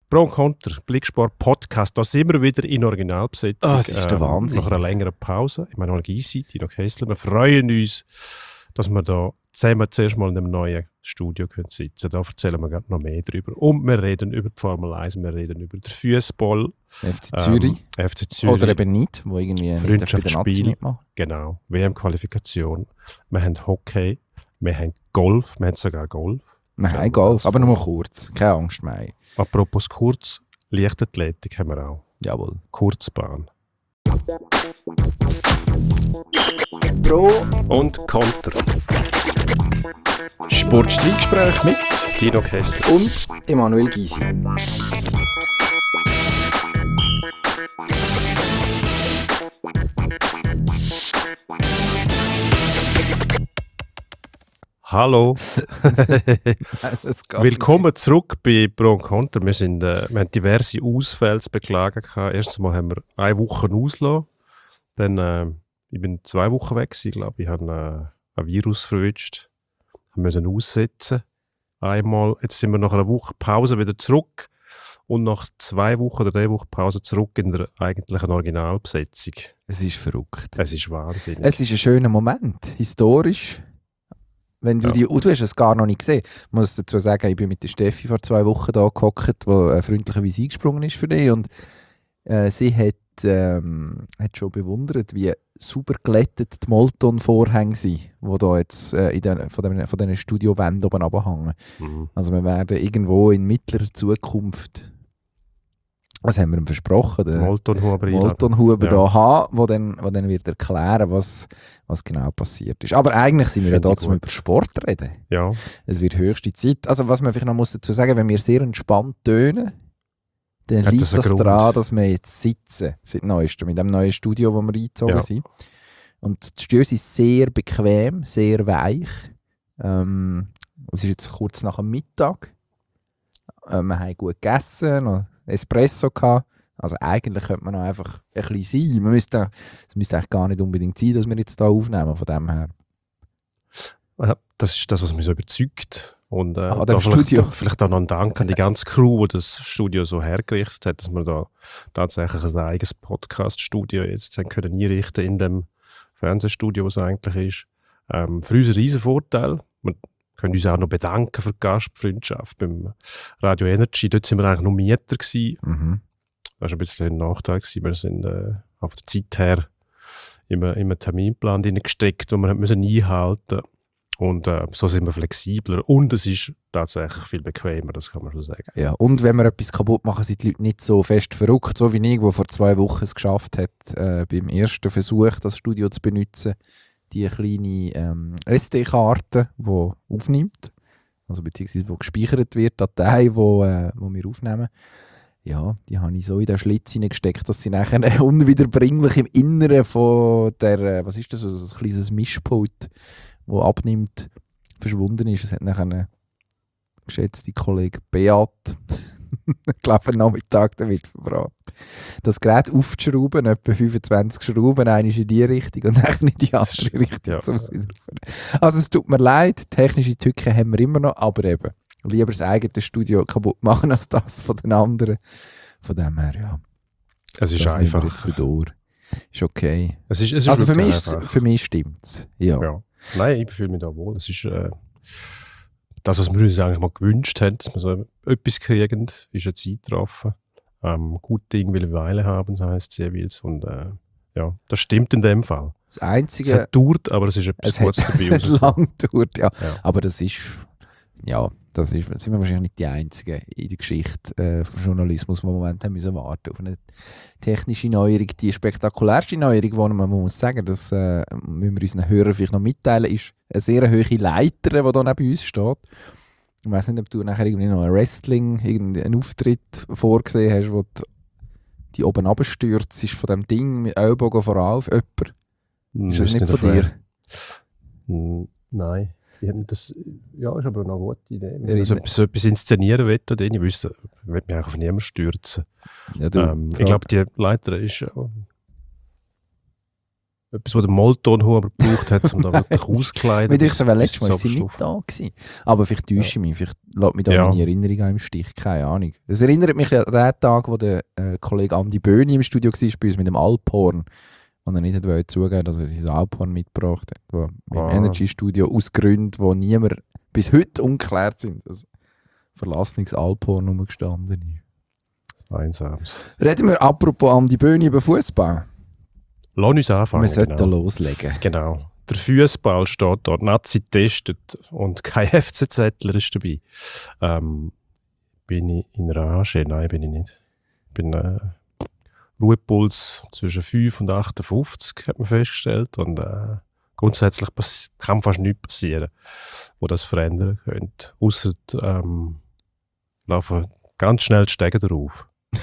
Pro und Contra, Blicksport Podcast, da sind wir wieder in Originalbesetzung. Das ist der Wahnsinn. Nach einer längeren Pause. Ich meine, Olgi-Seite, Tino Kessler. Wir freuen uns, dass wir da zusammen zuerst mal in einem neuen Studio sitzen können. Da erzählen wir noch mehr drüber. Und wir reden über die Formel 1, wir reden über den Fußball. FC Zürich. FC Zürich. Oder eben nicht, wo irgendwie Freundschaftsspiel. mitmachen. Genau. WM-Qualifikation. Wir haben Hockey, wir haben Golf, wir haben sogar Golf. Wir haben Golf, aber nur kurz. Keine Angst mehr. Apropos kurz, Leichtathletik haben wir auch. Jawohl. Kurzbahn. Pro und Contra. Sportstreitgespräch mit Tino Kessler und Emanuel Gysi. Hallo. Willkommen zurück bei Pro und Contra. Wir haben diverse Ausfälle zu beklagen gehabt. Erstens mal haben wir 1 Woche ausgelassen. Dann, ich bin 2 Wochen weg gewesen, glaube ich. Habe ein Virus verwünscht. Wir müssen aussetzen. Einmal. Jetzt sind wir nach einer Woche Pause wieder zurück. Und nach 2 Wochen oder 3 Wochen Pause zurück in der eigentlichen Originalbesetzung. Es ist verrückt. Es ist wahnsinnig. Es ist ein schöner Moment. Historisch. Wenn du, du hast es gar noch nicht gesehen. Ich muss dazu sagen, ich bin mit der Steffi vor 2 Wochen da gehockt, die freundlicherweise eingesprungen ist für dich. Und sie hat schon bewundert, wie super glättet die Molton-Vorhänge sind, die da jetzt von diesen Studiowänden oben runterhängen. Mhm. Also wir werden irgendwo in mittlerer Zukunft, was haben wir ihm versprochen? Den Molton-Huber da haben, wo dann wird erklären, was genau passiert ist. Aber eigentlich sind wir ja da, um über Sport reden. Ja. Es wird höchste Zeit. Also was man vielleicht noch dazu sagen muss, wenn wir sehr entspannt tönen, dann liegt das daran, dass wir jetzt sitzen, seit neuestem, in dem neuen Studio, wo wir eingezogen sind. Und die Stühle sind sehr bequem, sehr weich. Es ist jetzt kurz nach dem Mittag. Wir haben gut gegessen, noch Espresso gehabt. Also eigentlich könnte man noch einfach ein bisschen sein. Es müsste eigentlich gar nicht unbedingt sein, dass wir jetzt hier aufnehmen, von dem her. Ja, das ist das, was mich so überzeugt. Und da vielleicht auch noch ein Dank an die ganze Crew, die das Studio so hergerichtet hat, dass wir da tatsächlich ein eigenes Podcast-Studio jetzt haben können einrichten in dem Fernsehstudio, was es eigentlich ist. Für uns ein riesen Vorteil. Wir können uns auch noch bedanken für die Gastfreundschaft beim Radio Energy. Dort sind wir eigentlich noch Mieter gewesen. Mhm. Das war ein bisschen ein Nachteil gewesen. Wir sind auf der Zeit her immer einen Terminplan gesteckt, den wir einhalten mussten. Und so sind wir flexibler und es ist tatsächlich viel bequemer, das kann man schon sagen. Ja, und wenn wir etwas kaputt machen, sind die Leute nicht so fest verrückt, so wie ich, der vor 2 Wochen es geschafft hat, beim ersten Versuch, das Studio zu benutzen, die kleine SD-Karte, die aufnimmt, also beziehungsweise wo gespeichert wird, Datei, wo wir aufnehmen. Ja, die habe ich so in den Schlitz hineingesteckt, dass sie nachher unwiederbringlich im Inneren von der, was ist das, so ein kleines Mischpult, wo abnimmt, verschwunden ist. Es hat nachher eine geschätzte Kollegin Beat ich glaube, am Nachmittag damit verbracht, das Gerät aufzuschrauben, etwa 25 Schrauben, eine in die Richtung und eine in die andere Richtung. Ja. Also es tut mir leid, technische Tücken haben wir immer noch, aber eben, lieber das eigene Studio kaputt machen als das von den anderen. Von dem her, ja. Es ist einfach. Ist okay. Es ist also für mich stimmt es. Ja. Nein, ich fühle mich da wohl. Es ist das, was wir uns eigentlich mal gewünscht haben, dass wir so etwas kriegen, ist jetzt eingetroffen. Gute irgendwie Weile haben, so heisst es jeweils. Und ja, das stimmt in dem Fall. Das Einzige, es hat gedauert, aber es ist etwas Gutes dabei. Es hat lang gedauert, ja. Aber das ist, sind wir wahrscheinlich nicht die Einzigen in der Geschichte vom Journalismus, die im Moment haben müssen warten auf eine technische Neuerung. Die spektakulärste Neuerung, die man muss sagen, das müssen wir unseren Hörern vielleicht noch mitteilen, ist eine sehr hohe Leiter, die da neben uns steht. Ich weiss nicht, ob du nachher irgendwie noch einen Auftritt vorgesehen hast, wo die oben runterstürzt ist von dem Ding mit Ellbogen voran auf jemanden. Ist das nicht von dir? Nein. Das ist aber eine gute Idee. Wenn ich so etwas inszenieren will, ich will mich eigentlich auf niemanden stürzen. Ja, ich glaube, die Leiter ist etwas, was der Molton-Huber gebraucht hat, um da wirklich auszukleiden. Wie ich so letztes Mal sind nicht da gewesen. Aber vielleicht täusche ich mich, vielleicht lässt mich da meine Erinnerung auch im Stich, keine Ahnung. Es erinnert mich an den Tag, wo der Kollege Andi Böhni im Studio war, bei uns mit dem Alphorn. Und er nicht wollte zugeben, dass er sein Alphorn mitgebracht hat, wo im Energy-Studio aus Gründen, die niemand bis heute ungeklärt sind. Also verlassenes Alphorn rumgestanden. Einsames. Reden wir apropos Andi Böhni über Fußball. Lass uns anfangen. Wir sollten loslegen. Genau. Der Fußball steht dort, Nazi testet und kein FCZler ist dabei. Bin ich in Rage? Nein, bin ich nicht. Ich bin Ruhepuls zwischen 5 und 58, hat man festgestellt. Und grundsätzlich kann fast nichts passieren, wo das verändern könnte. Ausser laufen ganz schnell die Stege drauf.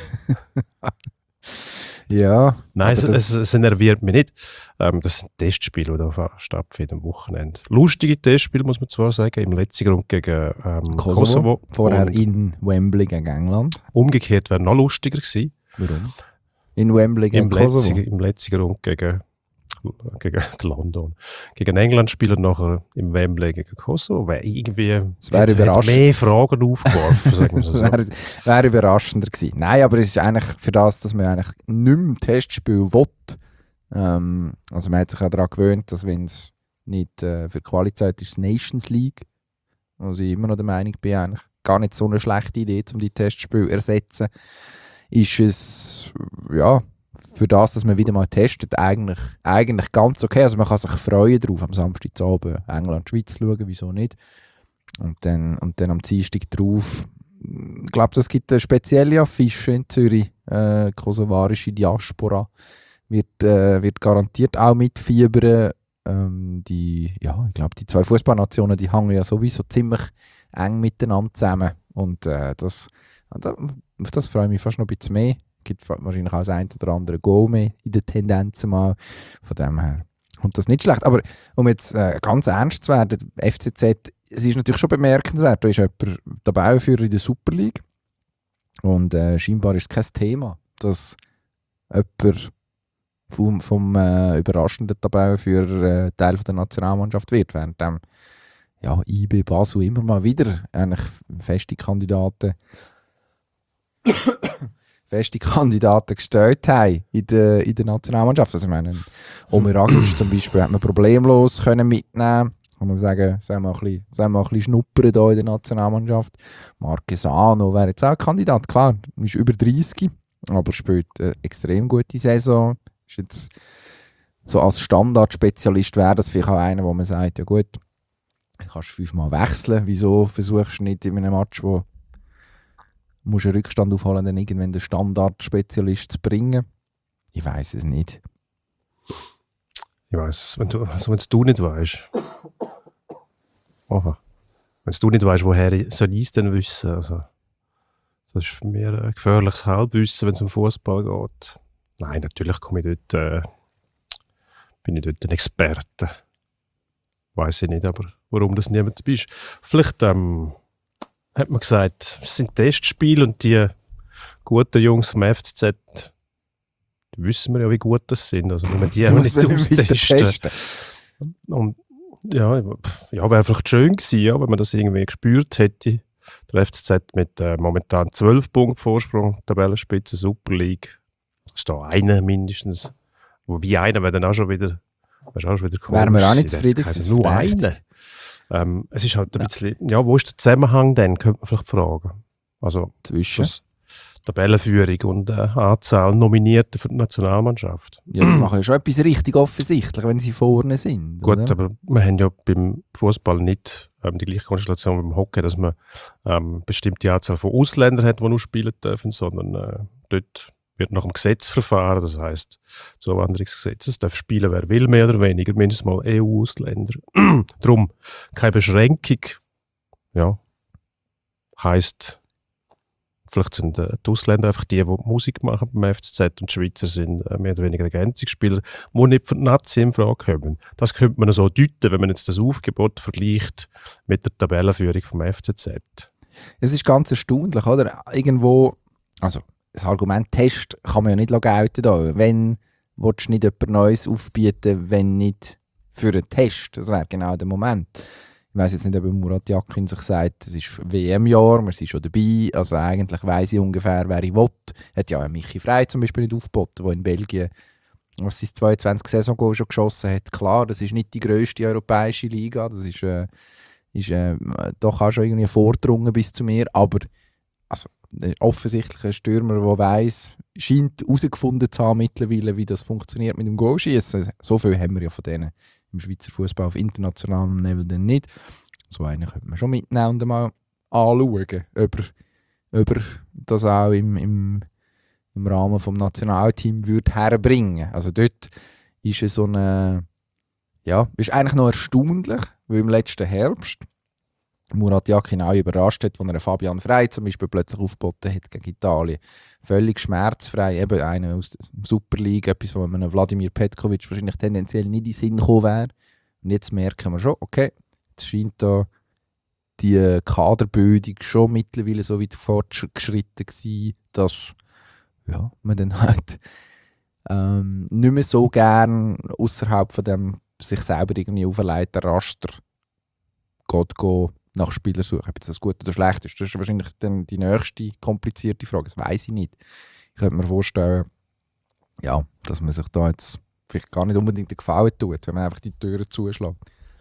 Ja. Nein, es nerviert mich nicht. Das sind Testspiele, die da stattfinden am Wochenende. Lustige Testspiele, muss man zwar sagen, im letzten Grund gegen Kosovo. Vorher in Wembley gegen England. Umgekehrt wäre noch lustiger gewesen. Warum? In Wembley gegen Kosovo? Im letzten Grund gegen London. Gegen England spielen nachher im Wembley gegen Kosovo. Es wäre überraschend. Mehr Fragen aufgeworfen, sagen wir so. Wäre überraschender gewesen. Nein, aber es ist eigentlich für das, dass man eigentlich nicht mehr Testspiel will. Also man hat sich auch daran gewöhnt, dass wenn es nicht für Qualizeit ist, Nations League, also ich immer noch der Meinung bin, eigentlich gar nicht so eine schlechte Idee, um die Testspiele zu ersetzen, ist es, ja, für das, dass man wieder mal testet, eigentlich ganz okay. Also man kann sich freuen darauf, am Samstagabend England-Schweiz schauen, wieso nicht. Und dann am Dienstag drauf, ich glaube, es gibt eine spezielle Affische in Zürich, kosovarische Diaspora, wird garantiert auch mitfiebern. Ich glaube, die zwei Fußballnationen, die hängen ja sowieso ziemlich eng miteinander zusammen. Und auf das freue ich mich fast noch ein bisschen mehr. Es gibt wahrscheinlich auch das ein oder andere Goal mehr in den Tendenzen mal. Von dem her kommt das nicht schlecht. Aber um jetzt ganz ernst zu werden, FCZ, es ist natürlich schon bemerkenswert. Da ist jemand Tabellenführer in der Super League. Und scheinbar ist es kein Thema, dass jemand vom überraschenden Tabellenführer Teil von der Nationalmannschaft wird. Während IB Basel immer mal wieder eigentlich feste Kandidaten gestellt haben in der Nationalmannschaft. Also ich meine, Omer Agic zum Beispiel hat man problemlos können mitnehmen. Kann man sagen, sollen wir ein bisschen schnuppern hier in der Nationalmannschaft. Marquesano wäre jetzt auch ein Kandidat, klar, ist über 30, aber spielt eine extrem gute Saison. Ist jetzt so als Standardspezialist wäre das vielleicht auch einer, wo man sagt, ja gut, du kannst 5-mal wechseln. Wieso versuchst du nicht in einem Match, wo musst einen Rückstand aufholen, dann irgendwann den Standardspezialist zu bringen? Ich weiss es nicht. Ich weiss, wenn du nicht weißt. Aha. Wenn du nicht weißt, woher soll ich es denn wissen? Also, das ist für mich ein gefährliches Halbwissen, wenn es um Fußball geht. Nein, natürlich bin ich dort ein Experte. Weiss ich nicht, aber warum das niemand dabei ist. Vielleicht hat man gesagt, es sind Testspiele und die guten Jungs vom FCZ, die wissen wir ja, wie gut das sind. Also wenn wir die auch nicht austesten. Und wäre vielleicht schön gewesen, ja, wenn man das irgendwie gespürt hätte. Der FCZ mit momentan 12 Punkten Vorsprung, Tabellenspitze, Super League. Ist da einer mindestens. Wobei einer wäre dann auch schon wieder komisch. Wären wir auch nicht zufrieden gewesen. Nur einer. Es ist halt ein bisschen, wo ist der Zusammenhang denn, könnte man vielleicht fragen. Also zwischen Tabellenführung und Anzahl Nominierter für die Nationalmannschaft. Ja, die machen ja schon etwas richtig offensichtlich, wenn sie vorne sind. Gut, oder? aber wir haben ja beim Fußball nicht die gleiche Konstellation wie beim Hockey, dass man bestimmte Anzahl von Ausländern hat, die nur spielen dürfen, sondern dort wird nach dem Gesetz verfahren, das heisst, Zuwanderungsgesetz, es darf spielen, wer will, mehr oder weniger, mindestens mal EU-Ausländer. Darum keine Beschränkung, ja, heisst, vielleicht sind die Ausländer einfach die Musik machen beim FCZ und die Schweizer sind mehr oder weniger Ergänzungsspieler, die nicht für die Nazi in Frage kommen. Das könnte man so deuten, wenn man jetzt das Aufgebot vergleicht mit der Tabellenführung vom FCZ. Es ist ganz erstaunlich, oder? Irgendwo, also das Argument Test kann man ja nicht gelten da. Wenn willst du nicht etwas Neues aufbieten, wenn nicht für einen Test. Das wäre genau der Moment. Ich weiss jetzt nicht, ob Murat Yakin sich sagt, es ist WM-Jahr, wir sind schon dabei, also eigentlich weiss ich ungefähr, wer ich will. Hat ja Michi Frey zum Beispiel nicht aufgeboten, der in Belgien was sein 22 Saison schon geschossen hat. Klar, das ist nicht die grösste europäische Liga, das ist doch auch schon irgendwie vordrungen bis zu mir, aber also, offensichtlich ein Stürmer, der weiss, scheint herausgefunden zu haben mittlerweile, wie das funktioniert mit dem Goalschießen. So viel haben wir ja von denen im Schweizer Fußball auf internationalem Level dann nicht. So einen könnte man schon mitnehmen und mal anschauen, ob er das auch im Rahmen des Nationalteams herbringen. Also dort ist es so eine, ja, ist eigentlich noch erstaunlich, weil im letzten Herbst Murat Yakin auch überrascht hat, als er Fabian Frey zum Beispiel plötzlich aufgeboten hat gegen Italien. Völlig schmerzfrei, eben einer aus der Super League, etwas, wo einem Wladimir Petkovic wahrscheinlich tendenziell nicht in den Sinn gekommen wäre. Und jetzt merken wir schon, okay, es scheint da die Kaderbildung schon mittlerweile so weit fortgeschritten gewesen, dass ja, man dann halt nicht mehr so gern außerhalb von dem sich selber irgendwie auferlegten Raster geht nach Spielern suchen. Ob das gut oder schlecht ist, das ist wahrscheinlich dann die nächste komplizierte Frage. Das weiss ich nicht. Ich könnte mir vorstellen, ja, dass man sich da jetzt vielleicht gar nicht unbedingt den Gefallen tut, wenn man einfach die Türen zuschlägt.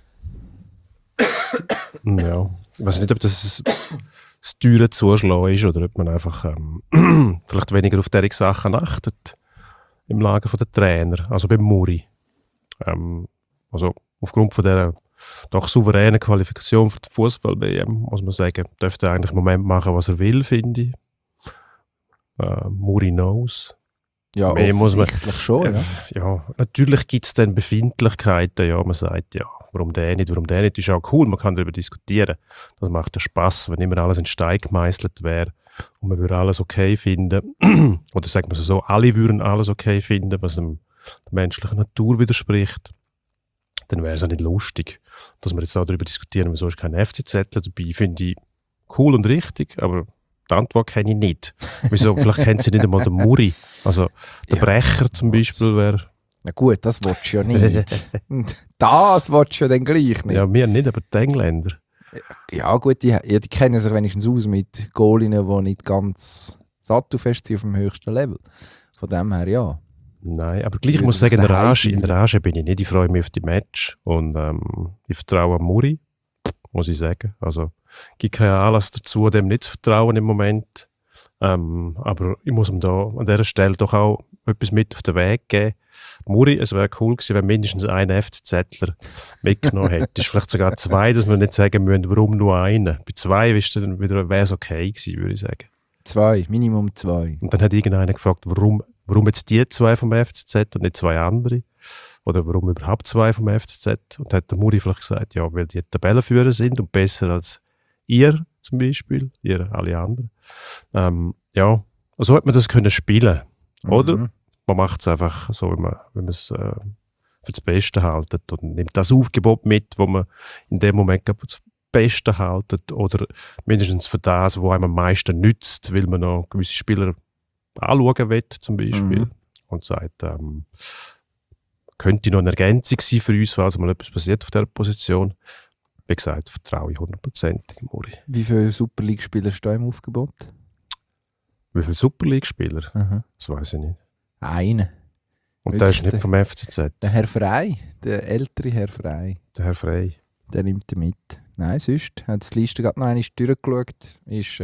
Ja, ich weiß nicht, ob das Türen zuschlagen ist oder ob man einfach vielleicht weniger auf diese Sachen achtet im Lager der Trainer, also beim Muri. Also aufgrund von dieser doch souveräne Qualifikation für die Fußball-WM, muss man sagen, dürfte er eigentlich im Moment machen, was er will, finde ich. Muri knows. Ja, offensichtlich schon, ja. Ja, natürlich gibt es dann Befindlichkeiten, ja, man sagt, ja, warum der nicht, ist auch cool, man kann darüber diskutieren. Das macht ja Spass, wenn immer alles in Stein gemeißelt wäre und man würde alles okay finden, oder sagt man so, alle würden alles okay finden, was der menschlichen Natur widerspricht, dann wäre es ja nicht lustig, dass wir jetzt auch darüber diskutieren, wieso ist kein FCZ dabei, finde ich cool und richtig, aber die Antwort kenne ich nicht. Wieso? Vielleicht kennt sie nicht einmal den Muri. Also der Brecher zum Beispiel wäre... Na gut, das willst du ja nicht. Das willst du ja dann gleich nicht. Ja, wir nicht, aber die Engländer. Ja gut, die kennen sich wenigstens aus mit Goalinnen, die nicht ganz sattelfest sind auf dem höchsten Level. Von dem her ja. Nein, aber gleich, ich muss sagen, in der Rage bin ich nicht. Ich freue mich auf die Match und ich vertraue Muri, muss ich sagen. Also es gibt keinen Anlass dazu, dem nicht zu vertrauen im Moment. Aber ich muss ihm da an dieser Stelle doch auch etwas mit auf den Weg geben. Muri, es wäre cool gewesen, wenn mindestens ein FCZler mitgenommen hätte. Ist vielleicht sogar zwei, dass wir nicht sagen müssen, warum nur einen. Bei zwei wäre es okay gewesen, würde ich sagen. Zwei, Minimum zwei. Und dann hat irgendeiner gefragt, warum jetzt die zwei vom FCZ und nicht zwei andere? Oder warum überhaupt zwei vom FCZ? Und dann hat der Muri vielleicht gesagt, ja, weil die Tabellenführer sind und besser als ihr zum Beispiel, ihr alle anderen. Ja, so hat man das können spielen, oder? Man macht es einfach so, wenn man es für das Beste haltet und nimmt das Aufgebot mit, wo man in dem Moment für das Beste haltet oder mindestens für das, was einem am meisten nützt, weil man noch gewisse Spieler anschauen will, zum Beispiel, und sagt, könnte noch eine Ergänzung sein für uns, falls mal etwas passiert auf dieser Position. Wie gesagt, vertraue ich 100% im Muri. Wie viele Super League-Spieler stehen im Aufgebot? Wie viele Super League-Spieler? Das weiß ich nicht. Einen. Und der ist nicht vom FCZ? Der Herr Frey, der ältere Herr Frey. Der Herr Frey. Der nimmt er mit. Nein, sonst hat die Liste gerade noch einmal durchgeschaut. Ist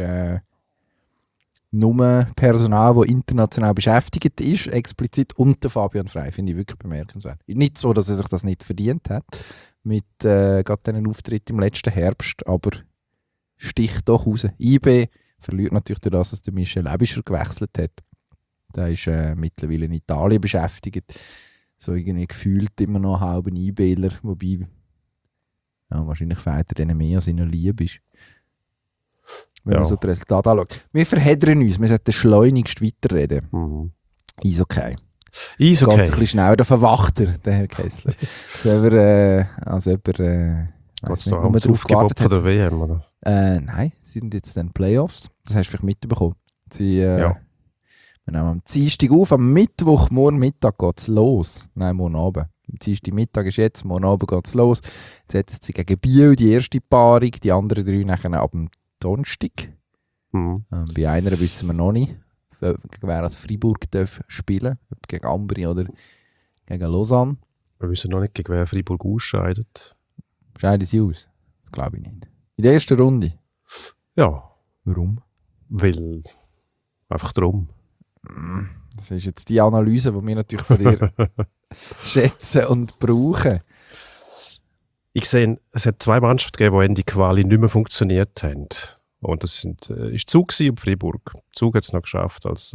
nur Personal, das international beschäftigt ist, explizit, und der Fabian Frey. Finde ich wirklich bemerkenswert. Nicht so, dass er sich das nicht verdient hat, mit gerade diesen Auftritt im letzten Herbst, aber sticht doch raus. IB verliert natürlich durch das, dass der Michel Ebischer gewechselt hat. Der ist mittlerweile in Italien beschäftigt. So irgendwie gefühlt immer noch einen halben IBler, wobei ja, wahrscheinlich fehlt er denen mehr, als ihnen lieb ist. Wenn man so das Resultat anschaut. Wir verheddern uns, wir sollten schleunigst weiterreden. Eishockey. Geht ein bisschen schneller, der verwacht er, der Herr Kessler. Als jemand weiss nicht, nur drauf gewartet hat. Von der WM, oder? Nein, sie sind jetzt dann Playoffs. Das hast du vielleicht mitbekommen. Sie Wir nehmen am Dienstag auf, am Mittwoch, morgen Mittag geht es los. Nein, morgen Abend. Am Dienstag Mittag ist jetzt, morgen Abend geht es los. ZSC gegen Biel, die erste Paarung, die anderen 3 nachher ab dem Donnerstag. Bei einer wissen wir noch nicht, gegen wer als Freiburg darf spielen, ob gegen Ambri oder gegen Lausanne. Wir wissen noch nicht, gegen wer Freiburg ausscheidet. Scheiden sie aus? Das glaube ich nicht. In der ersten Runde? Ja. Warum? Weil einfach drum. Das ist jetzt die Analyse, die wir natürlich von dir schätzen und brauchen. Ich sehe, es hat 2 Mannschaften gegeben, die in die Quali nicht mehr funktioniert haben. Und das ist Zug und Freiburg. Zug hat es noch geschafft, als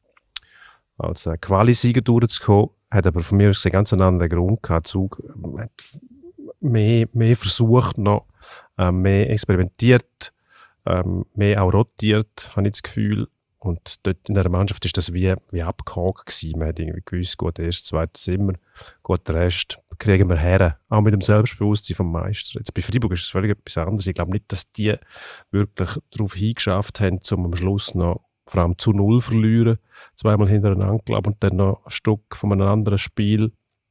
Quali-Sieger durchzukommen, hat aber von mir aus einen ganz anderen Grund gehabt. Zug hat mehr versucht noch, mehr experimentiert, mehr auch rotiert, habe ich das Gefühl. Und dort in dieser Mannschaft war das wie abgehakt gewesen. Man hat irgendwie gewusst, gut, erstes, zweites sind wir, gut, den Rest kriegen wir her. Auch mit dem Selbstbewusstsein vom Meister. Jetzt bei Freiburg ist es völlig etwas anderes. Ich glaube nicht, dass die wirklich darauf hingeschafft haben, um am Schluss noch vor allem zu 0 verlieren, 2-mal hintereinander, glaube und dann noch ein Stück von einem anderen Spiel.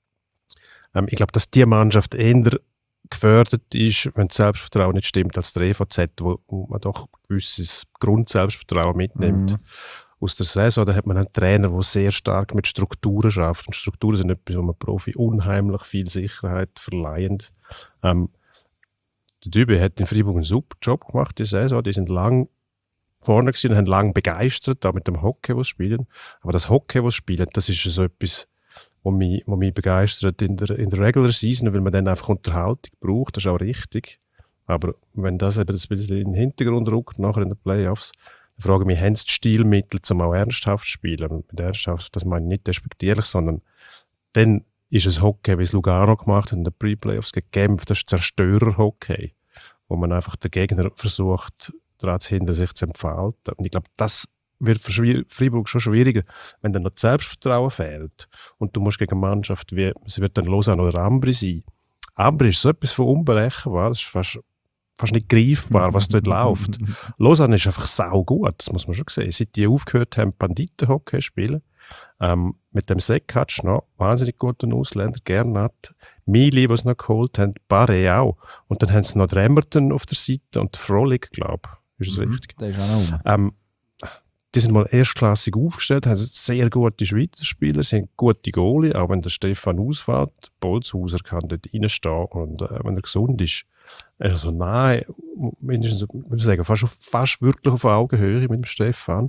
Ich glaube, dass die Mannschaft eher gefördert ist, wenn das Selbstvertrauen nicht stimmt, als der EVZ, wo man doch ein gewisses Grundselbstvertrauen mitnimmt. Aus der Saison, da hat man einen Trainer, der sehr stark mit Strukturen schafft. Und Strukturen sind etwas, wo man Profi unheimlich viel Sicherheit verleihen. Der Dübe hat in Freiburg einen super Job gemacht, die Saison. Die sind lang vorne gewesen und haben lang begeistert, auch mit dem Hockey, was sie spielen. Aber das Hockey, was sie spielen, das ist so etwas, was mich begeistert in der Regular Season, weil man dann einfach Unterhaltung braucht, das ist auch richtig. Aber wenn das eben ein bisschen in den Hintergrund rückt, nachher in den Playoffs, dann frage ich mich, haben sie die Stilmittel, um auch ernsthaft zu spielen? Und mit ernsthaft, das meine ich nicht despektierlich, sondern dann ist es Hockey, wie es Lugano gemacht hat in den Pre-Playoffs gegen Genf, das ist Zerstörer-Hockey, wo man einfach den Gegner versucht, daran zu hindern, sich zu entfalten. Und ich glaube, das wird für Freiburg schon schwieriger, wenn dann noch das Selbstvertrauen fehlt und du musst gegen eine Mannschaft wie, es wird dann Lausanne oder Ambri sein. Ambri ist so etwas von unberechenbar, das ist fast nicht greifbar, was dort läuft. Lausanne ist einfach saugut, das muss man schon sehen. Seit die aufgehört haben, Banditenhockey spielen, mit dem Sekatsch noch, wahnsinnig guten Ausländer, Gernat, Mili, was sie noch geholt haben, Barre auch. Und dann haben sie noch Remmerton auf der Seite und Frolik, glaube ich. Ist das richtig? Der ist auch noch. Die sind mal erstklassig aufgestellt, haben sehr gute Schweizer Spieler, sind gute Goalie, auch wenn der Stefan ausfällt. Bolzhauser kann dort reinstehen und wenn er gesund ist, also nahe, mindestens, würde ich sagen, fast wirklich auf Augenhöhe mit dem Stefan,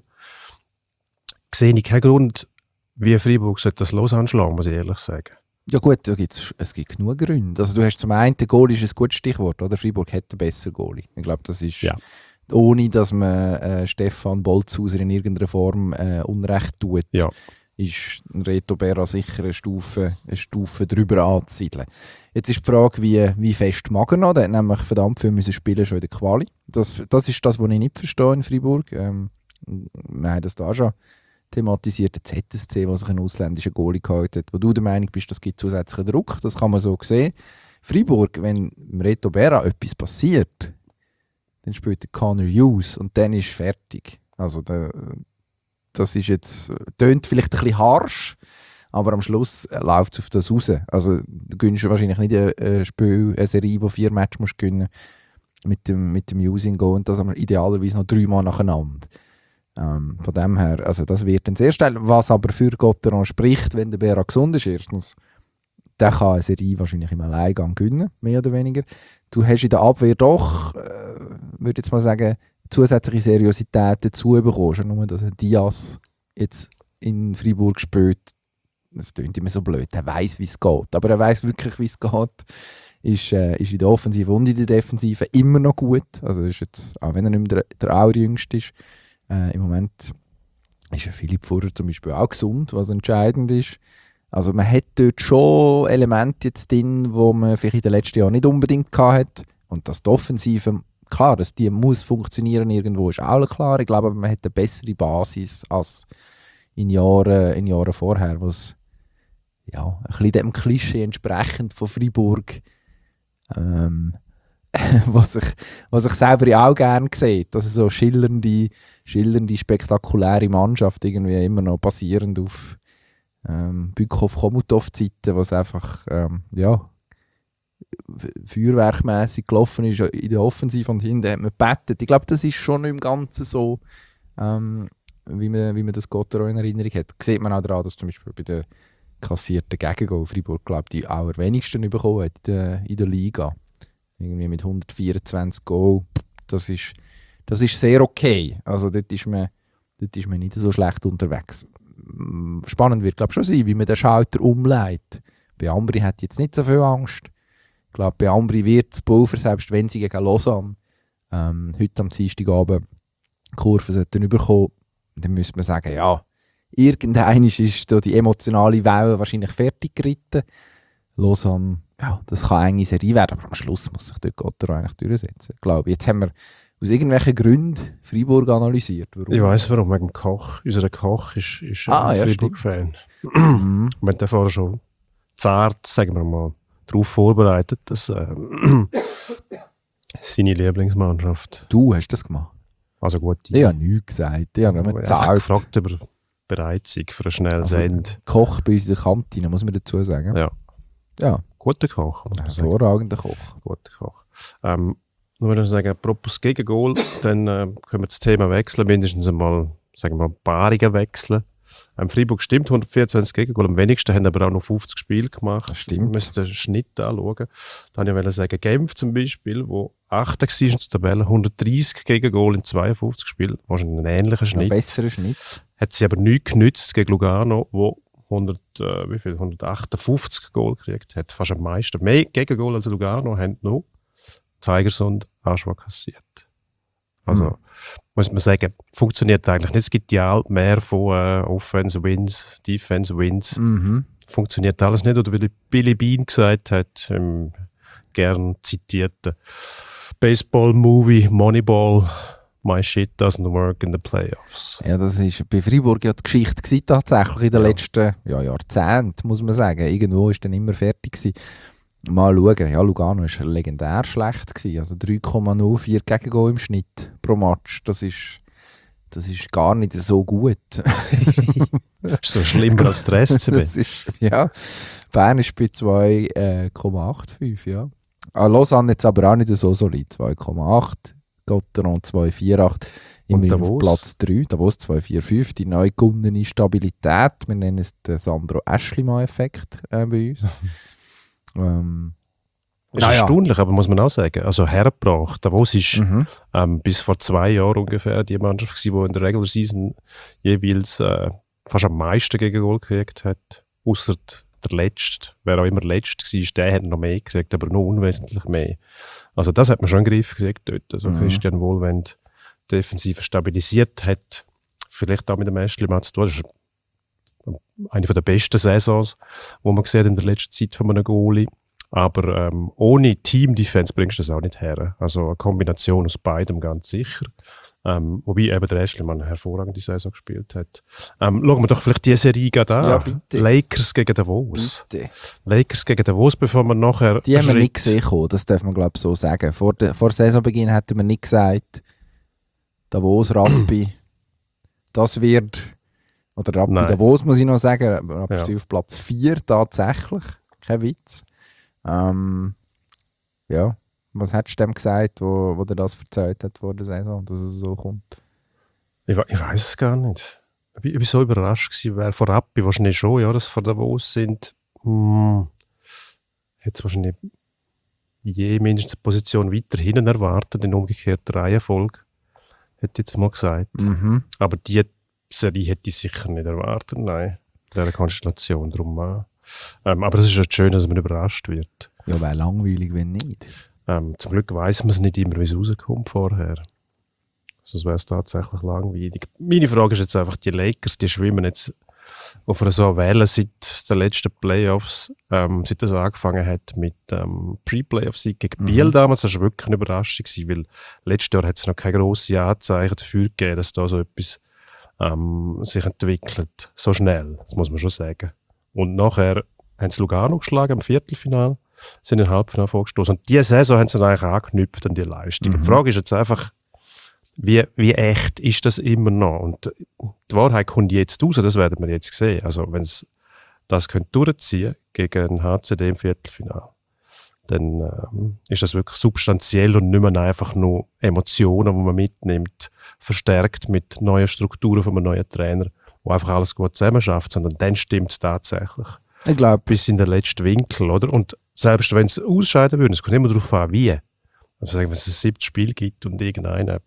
sehe ich keinen Grund, wie Freiburg sollte das Lausanne schlagen, muss ich ehrlich sagen. Ja gut, es gibt genug Gründe. Also du hast zum einen, der Goalie ist ein gutes Stichwort, oder? Freiburg hat einen besseren Goalie. Ich glaube, das ist... Ja. Ohne dass man Stefan Bolzhauser in irgendeiner Form Unrecht tut, ist Reto Berra sicher eine Stufe drüber anzusiedeln. Jetzt ist die Frage, wie fest mag er noch? Der hat nämlich verdammt viel müssen spielen schon in der Quali. Das ist das, was ich nicht verstehe in Freiburg. Wir haben das da schon thematisiert, der ZSC, der sich einen ausländischen Goalie gehalten hat, wo du der Meinung bist, das gibt zusätzlichen Druck. Das kann man so sehen. Freiburg, wenn Reto Berra etwas passiert, dann spielt der Connor Hughes und dann ist fertig. Also das ist jetzt, tönt vielleicht ein bisschen harsch, aber am Schluss läuft es auf das raus. Also du gönnst wahrscheinlich nicht eine Serie, wo 4 Matches musst gewinnen mit dem Hughes in Go und das idealerweise noch 3 Mal nacheinander. Von dem her, also das wird dann sehr schnell. Was aber für Gotteron spricht, wenn der Berra gesund ist, erstens, der kann eine Serie wahrscheinlich im Alleingang gewinnen, mehr oder weniger. Du hast in der Abwehr doch, würde jetzt mal sagen, zusätzliche Seriosität dazu bekommen. Schon nur, dass Diaz jetzt in Freiburg spielt. Das klingt immer so blöd. Er weiss, wie es geht. Aber er weiss wirklich, wie es geht. Ist in der Offensive und in der Defensive immer noch gut. Also ist jetzt, auch wenn er nicht mehr der Allerjüngste ist, im Moment ist ja Philipp Furrer zum Beispiel auch gesund, was entscheidend ist. Also man hat dort schon Elemente jetzt drin, die man vielleicht in den letzten Jahren nicht unbedingt hatte. Und dass die Offensive, klar, dass die muss funktionieren irgendwo, ist auch klar. Ich glaube, man hat eine bessere Basis als in Jahren vorher, wo es ja, ein bisschen dem Klischee entsprechend von Freiburg was ich selber ja auch gerne sehe. Also so schillernde, spektakuläre Mannschaft, irgendwie immer noch basierend auf Bückhoff-Komutov-Zeiten, was einfach feuerwerkmässig gelaufen ist in der Offensive und hinten hat man gebettet. Ich glaube, das ist schon im Ganzen so, wie man das Gotteron in Erinnerung hat. Das sieht man auch daran, dass zum Beispiel bei den kassierten Gegengol Freiburg, glaube ich, die auch am wenigsten bekommen hat in der Liga. Irgendwie mit 124 Goal. Das ist sehr okay. Also dort ist man nicht so schlecht unterwegs. Spannend wird, glaube ich, schon sein, wie man den Schalter umleitet. Beambri hat jetzt nicht so viel Angst. Ich glaube, Beambri wird das Pulver, selbst wenn sie gegen Lausanne heute am Dienstagabend die Kurve sollten bekommen, dann müsste man sagen, ja, irgendwann ist da die emotionale Welle wahrscheinlich fertig geritten. Lausanne, ja, das kann eine enge Serie werden, aber am Schluss muss sich dort Gotteron eigentlich durchsetzen. Ich glaube, jetzt haben wir aus irgendwelchen Gründen Freiburg analysiert. Warum? Ich weiss warum, wegen dem Koch. Unser Koch ist ein Freiburg-Fan. Wir haben vorher schon zart, sagen wir mal, darauf vorbereitet, dass seine Lieblingsmannschaft... Du hast das gemacht? Also gut. Ich habe nichts gesagt. Ich habe nur gefragt, ob er bereit sei für ein schnelles Ende. Koch bei uns in der Kantine, muss man dazu sagen. Ja. Guter Koch. Hervorragender Koch. Guter Koch. Nur wenn ich sagen, apropos Gegengol, dann können wir das Thema wechseln, mindestens einmal, sagen wir mal, Paarungen wechseln. Freiburg stimmt, 124 Gegengol, am wenigsten haben aber auch noch 50 Spiele gemacht. Das stimmt. Wir müssen den Schnitt anschauen. Dann wollte ich sagen, Genf zum Beispiel, wo 8. war in der Tabelle, 130 Gegengol in 52 Spielen, wahrscheinlich ein ähnlicher Schnitt. Ein besserer Schnitt. Hat sie aber nichts genützt gegen Lugano, wo 158 Goal gekriegt hat. Fast am meisten. Mehr Gegengol als Lugano haben noch Tigers und Aschwa kassiert. Also, muss man sagen, funktioniert eigentlich nicht. Es gibt ja mehr von Offense Wins, Defense Wins. Funktioniert alles nicht. Oder wie Billy Bean gesagt hat, im gern zitierten Baseball-Movie Moneyball, My shit doesn't work in the playoffs. Ja, das ist bei Freiburg ja die Geschichte gewesen, tatsächlich in den letzten Jahrzehnten, muss man sagen. Irgendwo ist dann immer fertig gewesen. Mal schauen, ja, Lugano war legendär schlecht gewesen. Also 3,04 Gegengol im Schnitt pro Match. Das ist gar nicht so gut. Das ist so schlimmer als der SCB. Ja, Bern ist bei 2,85, ja. Lausanne jetzt aber auch nicht so solid, 2,8. Gotteron 2,48. Immerhin auf Platz 3. Davos 2,45. Die neu gewonnene Stabilität. Wir nennen es den Sandro Aeschlimann-Effekt bei uns. Ist erstaunlich, aber muss man auch sagen. Also hergebracht. Davos ist bis vor 2 Jahren ungefähr die Mannschaft gewesen, die in der Regular Season jeweils fast am meisten Gegengol gekriegt hat. Ausser der Letzte, wer auch immer Letzte war, der hat noch mehr gekriegt, aber nur unwesentlich mehr. Also das hat man schon in den Griff gekriegt dort. Also Christian Wohlwend defensiv stabilisiert hat, vielleicht auch mit dem Aeschlimann zu tun. Das ist eine der besten Saisons, die man sieht in der letzten Zeit von einem Goalie. Aber ohne Team-Defense bringst du das auch nicht her. Also eine Kombination aus beidem ganz sicher. Wobei eben der Aeschlimann eine hervorragende Saison gespielt hat. Schauen wir doch vielleicht die Serie gerade an. Ja, bitte. Lakers gegen Davos. Bitte. Lakers gegen Davos, bevor wir nachher... Die haben wir nicht gesehen, das darf man glaube ich so sagen. Vor Saisonbeginn hätten wir nicht gesagt, Davos, Rappi, das wird... Oder Rappi Davos muss ich noch sagen, Rappi sind auf Platz 4 tatsächlich. Kein Witz. Ja, was hättest du dem gesagt, wo dir das erzählt hat vor der Saison, dass es so kommt? Ich weiß es gar nicht. Ich war so überrascht gewesen, wer von Rappi wahrscheinlich schon, ja, dass von Davos sind, hätte es wahrscheinlich je mindestens eine Position weiter hinten erwartet, in umgekehrter Reihenfolge, hätte ich jetzt mal gesagt. Aber die Serie hätte ich sicher nicht erwartet, nein, in dieser Konstellation drum. Aber es ist ja schön, dass man überrascht wird. Ja, wäre langweilig, wenn nicht. Zum Glück weiss man es nicht immer, wie es rauskommt vorher. Sonst wäre es tatsächlich langweilig. Meine Frage ist jetzt einfach, die Lakers, die schwimmen jetzt auf einer so Welle seit den letzten Playoffs, seit das angefangen hat mit Pre-Playoff-Sieg gegen Biel damals. Das war wirklich eine Überraschung, weil letztes Jahr hat es noch keine grossen Anzeichen dafür gegeben, dass da so etwas sich entwickelt. So schnell, das muss man schon sagen. Und nachher haben sie Lugano geschlagen im Viertelfinale. sind in den Halbfinale vorgestoßen. Und diese Saison haben sie dann eigentlich angeknüpft an die Leistung. Die Frage ist jetzt einfach, wie echt ist das immer noch? Und die Wahrheit kommt jetzt raus, das werden wir jetzt sehen. Also wenn es das durchziehen gegen ein HCD im Viertelfinale, dann ist das wirklich substanziell und nicht mehr einfach nur Emotionen, die man mitnimmt, verstärkt mit neuen Strukturen von einem neuen Trainer, wo einfach alles gut zusammen schafft, sondern dann stimmt es tatsächlich. Ich glaube. Bis in den letzten Winkel, oder? Und selbst wenn es ausscheiden würde, es kommt immer darauf an, wie. Also wenn es ein 7. Spiel gibt und irgendeiner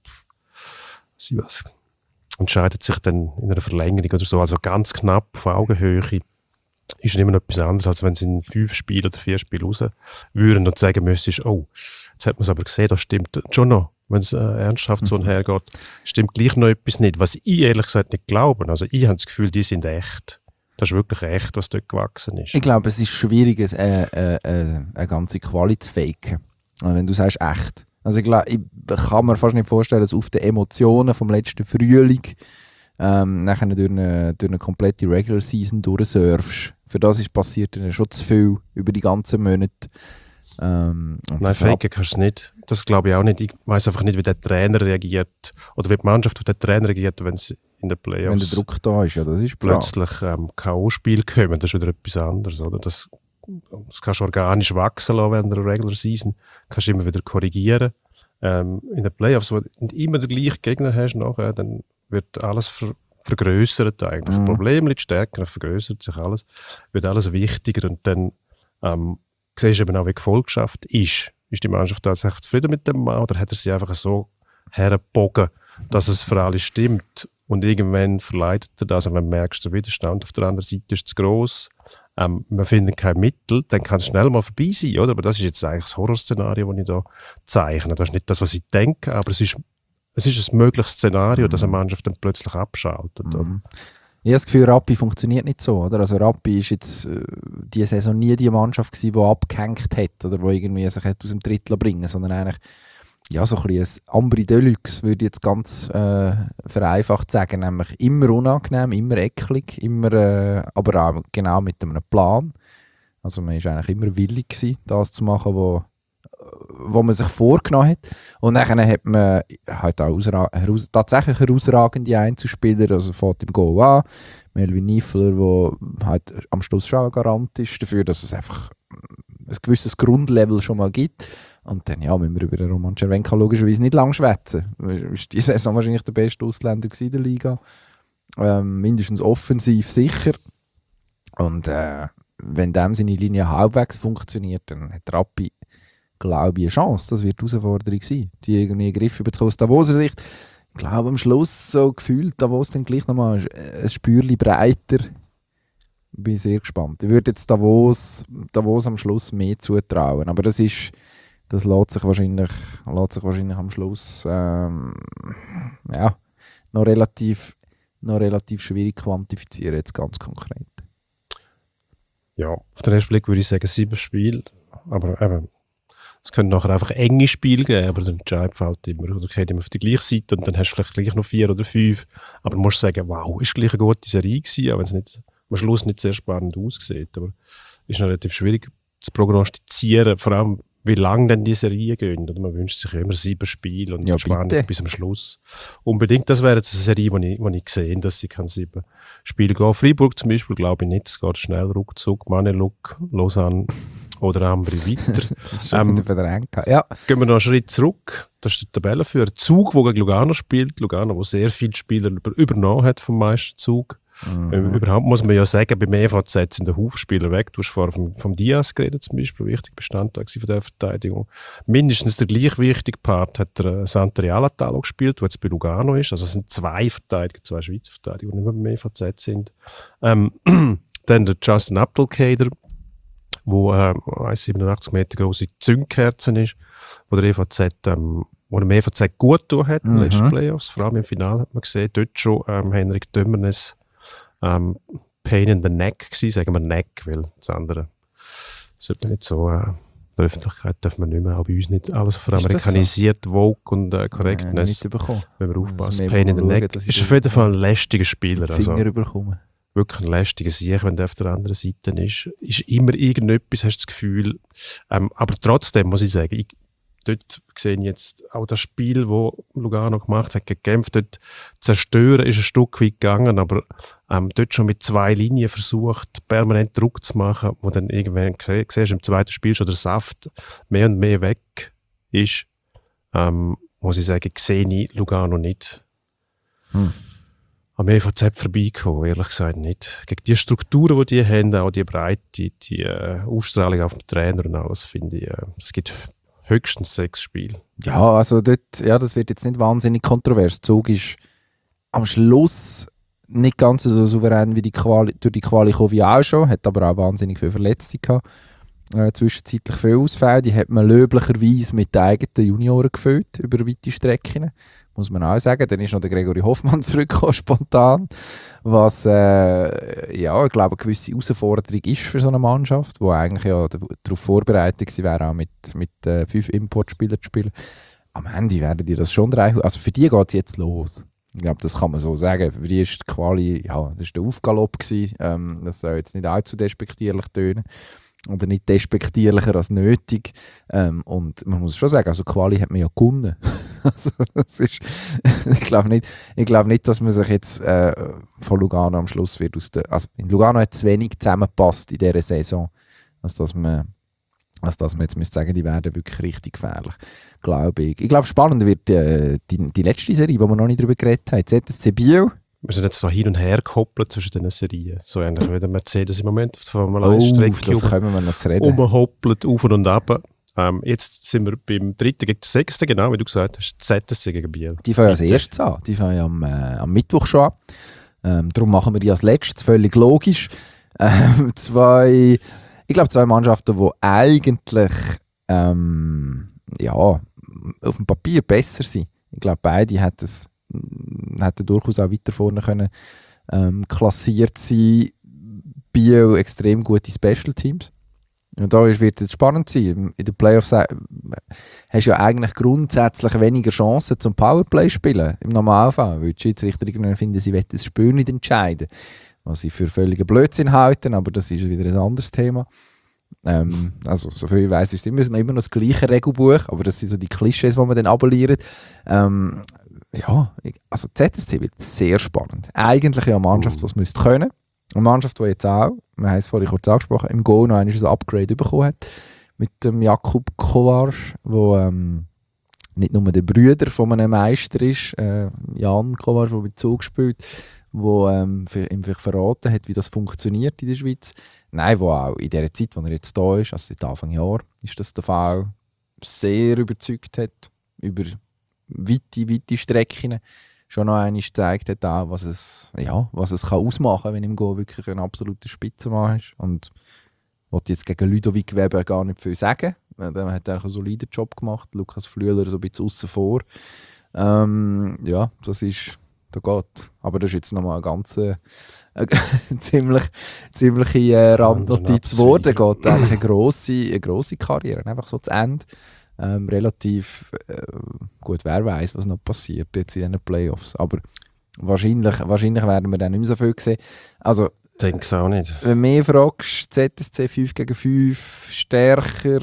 entscheidet sich dann in einer Verlängerung oder so, also ganz knapp auf Augenhöhe, ist immer noch etwas anderes, als wenn sie in 5 Spielen oder 4 Spielen raus würden und sagen müsstest, oh, jetzt hat man es aber gesehen, das stimmt schon noch, wenn es ernsthaft so hergeht, stimmt gleich noch etwas nicht, was ich ehrlich gesagt nicht glaube. Also ich habe das Gefühl, die sind echt. Das ist wirklich echt, was dort gewachsen ist. Ich glaube, es ist schwierig, eine ganze Quali zu faken, wenn du sagst echt. Also ich kann mir fast nicht vorstellen, dass auf den Emotionen vom letzten Frühling nachher durch eine komplette Regular Season durchsurfst. Für das ist passiert dann schon zu viel über die ganzen Monate. Nein, faken kannst du nicht. Das glaube ich auch nicht. Ich weiss einfach nicht, wie der Trainer reagiert oder wie die Mannschaft auf den Trainer reagiert, wenn es in den Playoffs wenn der Druck da ist, ja, das ist plötzlich K.O.-Spiel kommen. Das ist wieder etwas anderes. Oder? Das kannst du organisch wachsen lassen während der Regular Season. Kannst du immer wieder korrigieren. In den Playoffs, wo du immer den gleichen Gegner hast, nachher, dann wird alles vergrößert eigentlich. Das Problem liegt stärker, vergrößert sich alles, wird alles wichtiger und dann siehst du eben auch, wie Gefolgschaft ist. Ist die Mannschaft tatsächlich zufrieden mit dem Mann oder hat er sie einfach so hergebogen, dass es für alle stimmt? Und irgendwann verleitet er das und man merkt, der Widerstand auf der anderen Seite ist zu gross. Man findet kein Mittel, dann kann es schnell mal vorbei sein, oder? Aber das ist jetzt eigentlich das Horrorszenario, das ich da zeichne. Das ist nicht das, was ich denke, aber es ist ein mögliches Szenario, dass eine Mannschaft dann plötzlich abschaltet. Ich habe das Gefühl, Rappi funktioniert nicht so. Oder? Also Rappi ist jetzt diese Saison nie die Mannschaft gewesen, die abgehängt hat oder die irgendwie sich aus dem Drittel bringen, sondern eigentlich ja, so ein bisschen ein Ambri Deluxe, würde ich jetzt ganz vereinfacht sagen. Nämlich immer unangenehm, immer eklig, immer, aber auch genau mit einem Plan. Also man war eigentlich immer willig gewesen, das zu machen, wo man sich vorgenommen hat. Und dann hat man halt auch tatsächlich herausragende Einzelspieler, also fängt im Goal an. Melvin Niffler, der halt am Schluss schon ein Garant ist dafür, dass es einfach ein gewisses Grundlevel schon mal gibt. Und dann müssen wir über den Roman Cervenka logischerweise nicht lang schwätzen. Er war diese Saison wahrscheinlich der beste Ausländer in der Liga. Mindestens offensiv sicher. Und wenn dem seine Linie halbwegs funktioniert, dann hat Rappi, glaube ich, eine Chance. Das wird die Herausforderung sein, die irgendwie einen Griff überzukommen aus Davoser Sicht. Ich glaube, am Schluss so gefühlt Davos dann gleich nochmal ein Spürchen breiter. Bin sehr gespannt. Ich würde jetzt Davos am Schluss mehr zutrauen. Aber das lässt sich wahrscheinlich am Schluss noch relativ schwierig quantifizieren, jetzt ganz konkret. Ja, auf den ersten Blick würde ich sagen 7 Spiele. Aber eben, es können nachher einfach enge Spiele geben, aber der Entscheid fällt immer, oder geht immer auf die gleiche Seite und dann hast du vielleicht gleich noch 4 oder 5. Aber du musst sagen, wow, ist gleich eine gute Serie gewesen, auch wenn es nicht am Schluss nicht sehr spannend aussieht. Aber es ist relativ schwierig zu prognostizieren, vor allem wie lange denn die Serien gehen. Oder man wünscht sich immer 7 Spiele und spannend bis am Schluss. Unbedingt, das wäre jetzt eine Serie, wo ich sehe, dass sie 7 Spiele gehen. Freiburg zum Beispiel glaube ich nicht, es geht schnell ruckzuck. Maneluk, Lausanne oder Ambri weiter. Das ist schon wieder verdrängt. Ja. Gehen wir noch einen Schritt zurück. Das ist der Tabellenführer. Zug, der gegen Lugano spielt. Lugano, der sehr viele Spieler übernommen hat vom Meisterzug. Überhaupt muss man ja sagen, beim EVZ sind der Hufspieler weg. Du hast vorhin vom Diaz geredet, zum Beispiel, ein wichtiger Bestandteil von der Verteidigung. Mindestens der gleich wichtige Part hat der Santeri Alatalo gespielt, der jetzt bei Lugano ist. Also es sind 2 Verteidiger, 2 Schweizer Verteidiger, die nicht mehr beim EVZ sind. Dann der Justin Abdelkader, der 1,87 Meter große Zündkerzen ist, wo der EVZ wo dem EVZ gut getan hat in den letzten Playoffs. Vor allem im Finale hat man gesehen, dort schon Henrik Dömernes Pain in the Neck gewesen, sagen wir Neck, weil das andere sollte man nicht so, in der Öffentlichkeit darf man nicht mehr, auch bei uns nicht alles veramerikanisiert, so? Vogue und Correctness, wenn wir aufpassen. Pain in the Neck ist auf jeden Fall ein lästiger Spieler. Finger bekommen. wirklich ein lästiger Sieg, wenn der auf der anderen Seite ist immer irgendetwas, hast du das Gefühl. Aber trotzdem muss ich sagen, dort sehe ich jetzt auch das Spiel, das Lugano gemacht hat gegen Genf, dort zerstören ist ein Stück weit gegangen, aber dort schon mit 2 Linien versucht, permanent Druck zu machen, wo dann irgendwann siehst, im zweiten Spiel schon der Saft mehr und mehr weg ist, muss ich sagen, sehe ich Lugano nicht am EVZ vorbeikommen, ehrlich gesagt nicht. Gegen die Strukturen, die haben, auch die Breite, die Ausstrahlung auf den Trainer und alles, finde ich, es gibt höchstens 6 Spiele. Ja, also dort, ja, das wird jetzt nicht wahnsinnig kontrovers. Zug ist am Schluss nicht ganz so souverän wie durch die Quali gekommen wie auch schon, hat aber auch wahnsinnig viele Verletzungen gehabt. Zwischenzeitlich viele Ausfälle, die hat man löblicherweise mit den eigenen Junioren gefüllt, über weite Strecken, muss man auch sagen. Dann ist noch der Gregory Hoffmann zurückgekommen, spontan, was ja, ich glaube, eine gewisse Herausforderung ist für so eine Mannschaft, die eigentlich ja darauf vorbereitet gewesen wäre, auch mit 5 Importspielern zu spielen. Am Ende werden die das schon also für die geht es jetzt los. Ich glaube, das kann man so sagen. Für die ist die Quali, ja, das war der Aufgalopp gewesen. Das soll jetzt nicht allzu despektierlich tönen. Oder nicht despektierlicher als nötig. Und man muss schon sagen, also Quali hat man ja gewonnen. Also das ist, ich glaube nicht, dass man sich jetzt von Lugano am Schluss wird also in Lugano hat es wenig zusammengepasst in dieser Saison, als dass man jetzt müsste sagen, die werden wirklich richtig gefährlich, glaube ich. Ich glaube, spannend wird die letzte Serie, die wir noch nicht darüber geredet haben. ZSC Biel. Wir sind jetzt so hin und her gekoppelt zwischen diesen Serien. So ähnlich wie der Mercedes im Moment auf der Formel 1-Strecke umhoppelt, auf und ab. Jetzt sind wir beim 3. gegen den 6. genau, wie du gesagt hast, ZSC gegen Biel. Die fangen als erstes an. Die fangen am Mittwoch schon an. Darum machen wir die als letztes, völlig logisch. Zwei Mannschaften, die eigentlich ja, auf dem Papier besser sind. Ich glaube, beide hätten durchaus auch weiter vorne können klassiert sein. Biel extrem gute Special Teams. Und da wird es spannend sein. In den Playoffs hast du ja eigentlich grundsätzlich weniger Chancen zum Powerplay spielen im Normalfall, weil die Schiedsrichter irgendwann finden, sie wollen das Spiel nicht entscheiden. Was ich für völligen Blödsinn halte, aber das ist wieder ein anderes Thema. Also, soviel ich weiss, ist es immer noch das gleiche Regelbuch, aber das sind so die Klischees, die man dann abonniert. Ja, also ZSC wird sehr spannend. Eigentlich ja eine Mannschaft, die es müsste können. Eine Mannschaft, die jetzt auch, wir haben es vorhin kurz angesprochen, im Go noch ein Upgrade bekommen hat. Mit dem Jakub Kovács, der nicht nur der Bruder von einem Meister ist, Jan Kovács, der mit Zug spielt, der ihm vielleicht verraten hat, wie das funktioniert in der Schweiz. Nein, wo auch in der Zeit, wo er jetzt da ist, also seit Anfang Jahr, ist das der Fall, sehr überzeugt hat über weite Strecken. Schon noch einmal gezeigt hat, auch, was es kann ausmachen kann, wenn im Go wirklich ein absoluter Spitzenmann ist. Und ich wollte jetzt gegen Ludovic Weber gar nicht viel sagen. Der hat einen soliden Job gemacht. Lukas Flüeler so ein bisschen aussen vor. Ja, das ist... Da geht. Aber das ist jetzt nochmal eine ganz ziemliche Randnotiz geworden. Geht eigentlich eine grosse Karriere. Einfach so zu Ende. Relativ gut, wer weiß, was noch passiert jetzt in diesen Playoffs. Aber wahrscheinlich werden wir dann nicht mehr so viel sehen. Also, denke es auch nicht. Wenn du mich fragst, ZSC 5 gegen 5 stärker,